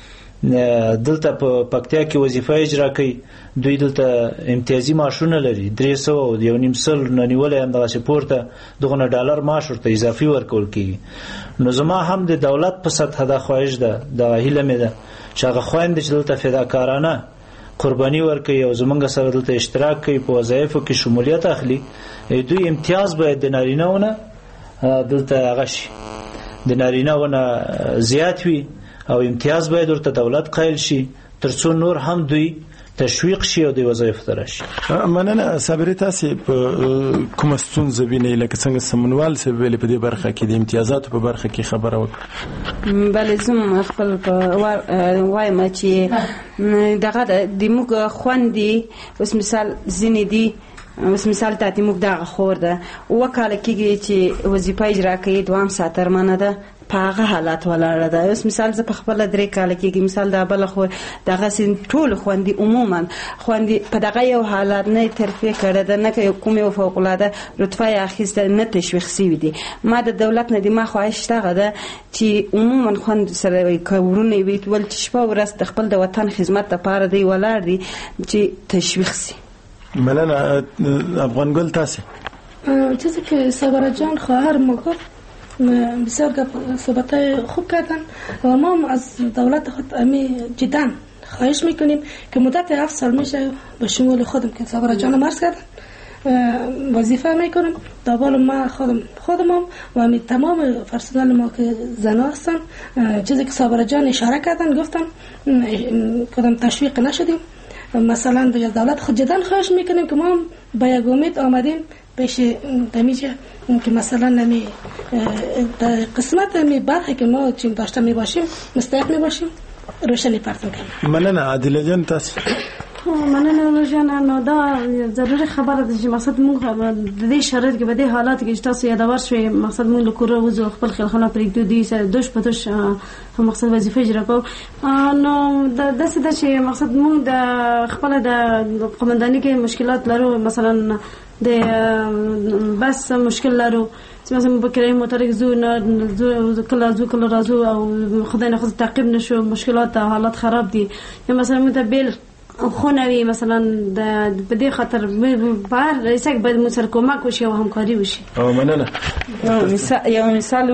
چې دلته په پکتیا کې وظیفه اجرا کوي دوی دلته امتیازي معاشونه لري درې سوه او یو نیم سل نیولې هم دغه پورته دغه ډالر معاش ورته اضافي ورکول کیږي نو زما هم د دولت په سطح د خواهش ده د هیله مې ده چې هغه خويند چې دلته فداکارانه قرباني ورکوي او زمونږ سره دلته اشتراک کوي په وظایفو کې شمولیت اخلي دوی امتیاز باید د نارینهونه دلته هغه شي د نارینهونه زیات وي او امتیاز باید ورته دولت قایل شي ترڅو نور هم دوی تشویق شي او د وظایف ته راشي مننه صابري تاسو په کوم ستونزه وینئ لکه څنګه سمنوال څه ویل په دې برخه کې د امتیازاتو په برخه کې خبره وکړه بله زم خپل وایم چې دغه د موږ خوندې اوس مثال ځینې دي اوس مثال ته موږ دغه خور ده وکاله کېږي چې وظیفه اجرا کوي دوام ساترمنه ده په هغه حالات ولاړه ده اوس مثال زه په خپله درې کاله کېږي مثال دا بله خو دغسې ټول خوندې عموما خوندې په دغه یو حالات نه یې ترفیع کړې ده نه که کوم یو فوقالعاده رتبه یې اخیسته نه تشویق سوي دي ما د دولت نه د ما خواهش دغه ده چې عموما خوند سره که ورونه یې وي ول چې شپه ورځ د خپل د وطن خدمت دپاره دی ولاړ دي چې تشویق سي مننه افغان ګل تاسې چیزی که صبر جان خواهر ما گفت بسیار صحبت‌های خوب کردن و ما از دولت خود امی جدا خواهش میکنیم که مدت هفت سال میشه به شمول خودم که صابر جان مرز کردن وظیفه میکنم دابال ما خودم خودم و می تمام فرسنال ما که زن هستن چیزی که صابر جان اشاره کردن گفتن کدام تشویق نشدیم. مثلا به دولت خود جدا خواهش میکنیم که ما با یک امید آمدیم پیش دمیجه که مثلا نمی قسمت می برخی که ما چیم داشته می باشیم مستحق می باشیم روشنی پرتون کنیم. مننه عادل جان تاسو. مننه روشن نو دا ضروري خبره ده چې مقصد موږ د دې شرایط کې به د حالات کې تاسو یادور شوي مقصد موږ له کوره وځو خپل خلخانه پرېږدو دي سره دوش په دوش مقصد وظیفه اجرا کوو نو د داسې ده چې مقصد موږ د خپل د قومندانۍ کې مشکلات لرو مثلا د بس مشکل لرو مثلا په کرایه موټر کې زو نه کله زو کله راځو او خدای نه خو تعقیب نشو مشکلات حالات خراب دي یا مثلا متبل خونوي مثلا د بده خاطر بار رئیسک باید مو سره کومک وشي او همکاري وشي. او مننه. مثال یو مثال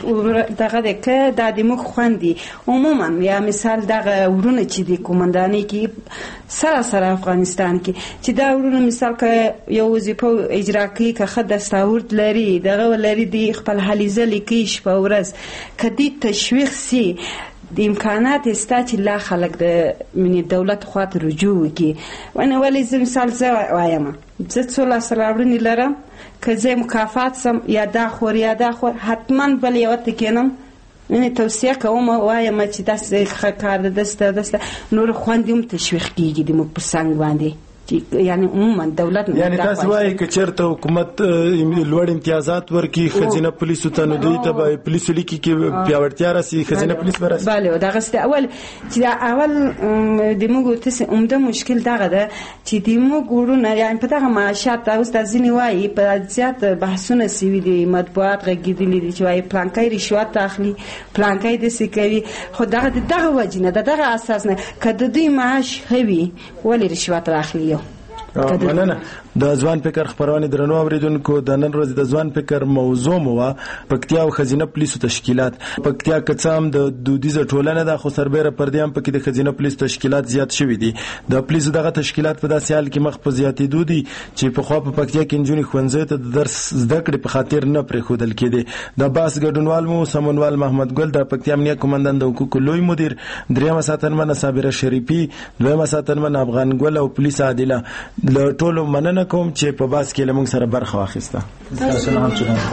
دغه د ک د دمو خوندي عموما یا مثال دغه ورونه چې د کومندانۍ کې سره سره افغانستان کې چې دا ورونه مثال ک یو وظیفه اجرا کوي که خد استاورد لري دغه لري د خپل حلیزه لیکيش په ورځ کدي تشویق سي د امکانات استا چې لا خلک د من دولت خاطر رجوع کی وانا ولی زم مثال زه وایم زه څولا سلاورنی لرم که زه مکافات سم یا دا خور یا دا خور حتما بل یو تکینم من توصیه کوم وایم چې داس کار دسته دسته نور خواندیم تشویق کیږي د مو په څنګه باندې یعنی عموما دولت یعنی تاسو وایي چې چیرته حکومت لوړ امتیازات ورکړي خزینه پولیسو ته نو دوی ته به پولیسو لیکي کې پیاوړتیا راسي خزینه پولیس براسي بله دا غسته اول چې اول د موږ ته عمده مشکل دغه ده چې د موږ ورونه یعنی په دغه معاشات اوس د ځینې وایي په زیات بحثونه سوي دي مطبوعات غږیدلې دي چې وایي پلانکای رشوت اخلي پلانکای د سکوي خو دغه دغه وجنه دغه اساس نه کده دوی معاش هوي ولی رشوت اخلي مننه. د ځوان فکر خبرونه درنو اوریدونکو د نن ورځ د ځوان فکر موضوع مو پکتیا او خزینه پولیسو تشکیلات پکتیا کڅام د دودیزه ټولنه د خو سربېره پردیام پکې د خزینه پولیس تشکیلات زیات شوي دي د پولیسو دغه تشکیلات په داسې حال کې مخ په زیاتېدو دي چې په خو په پکتیا کې انجونی خوندزه ته د درس زده کړې په خاطر نه پرې خودل کېدي د باس ګډونوال مو سمونوال محمد ګل د پکتیا امنیه کمانډنټ د حقوق لوی مدیر دریم ساتنمن صابره شریفي دویم ساتنمن افغان ګل او پولیس عادله له ټولو مننه کوم چې په باس کې لمون سره برخه واخیسته. تاسو هم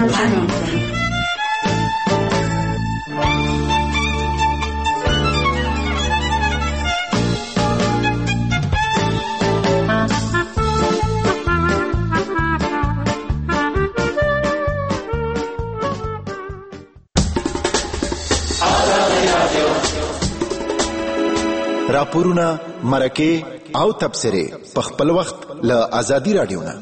چې راپورونه مرکه او تبصره په خپل وخت له ازادي رادیو نه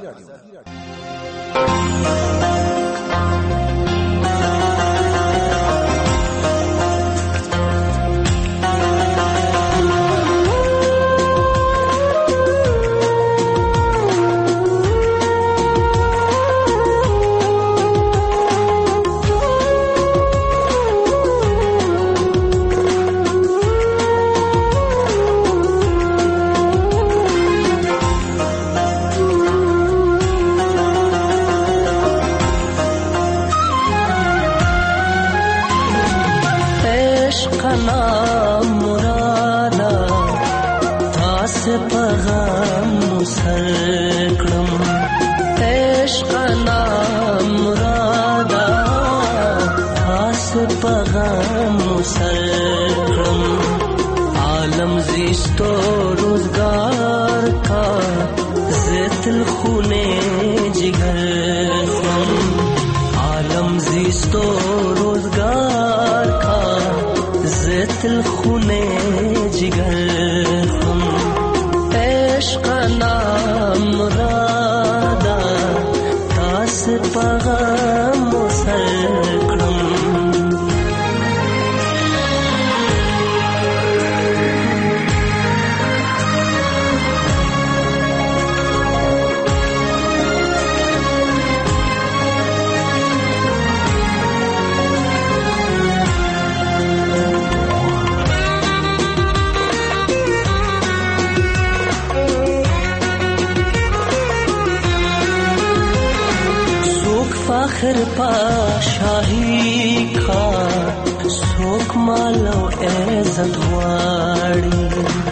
فخر پا شاهی کا سوک مالو عزت واړي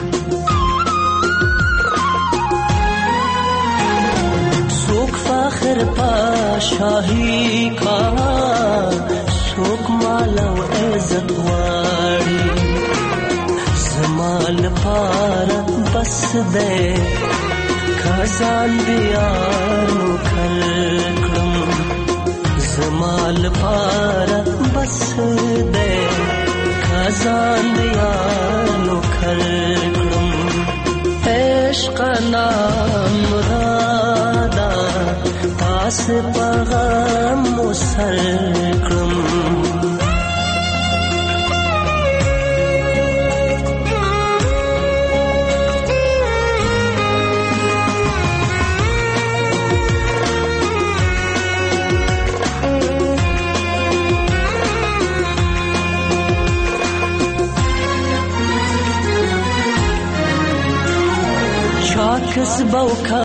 سوک فخر پا شاهی کا سوک مالو عزت واړي زمال پار بس دے خزان دیانو کلکم زمال پار بس دے خزان دیانو کلکم عشق نام رادا پاس پغم مسلکم کس بوکا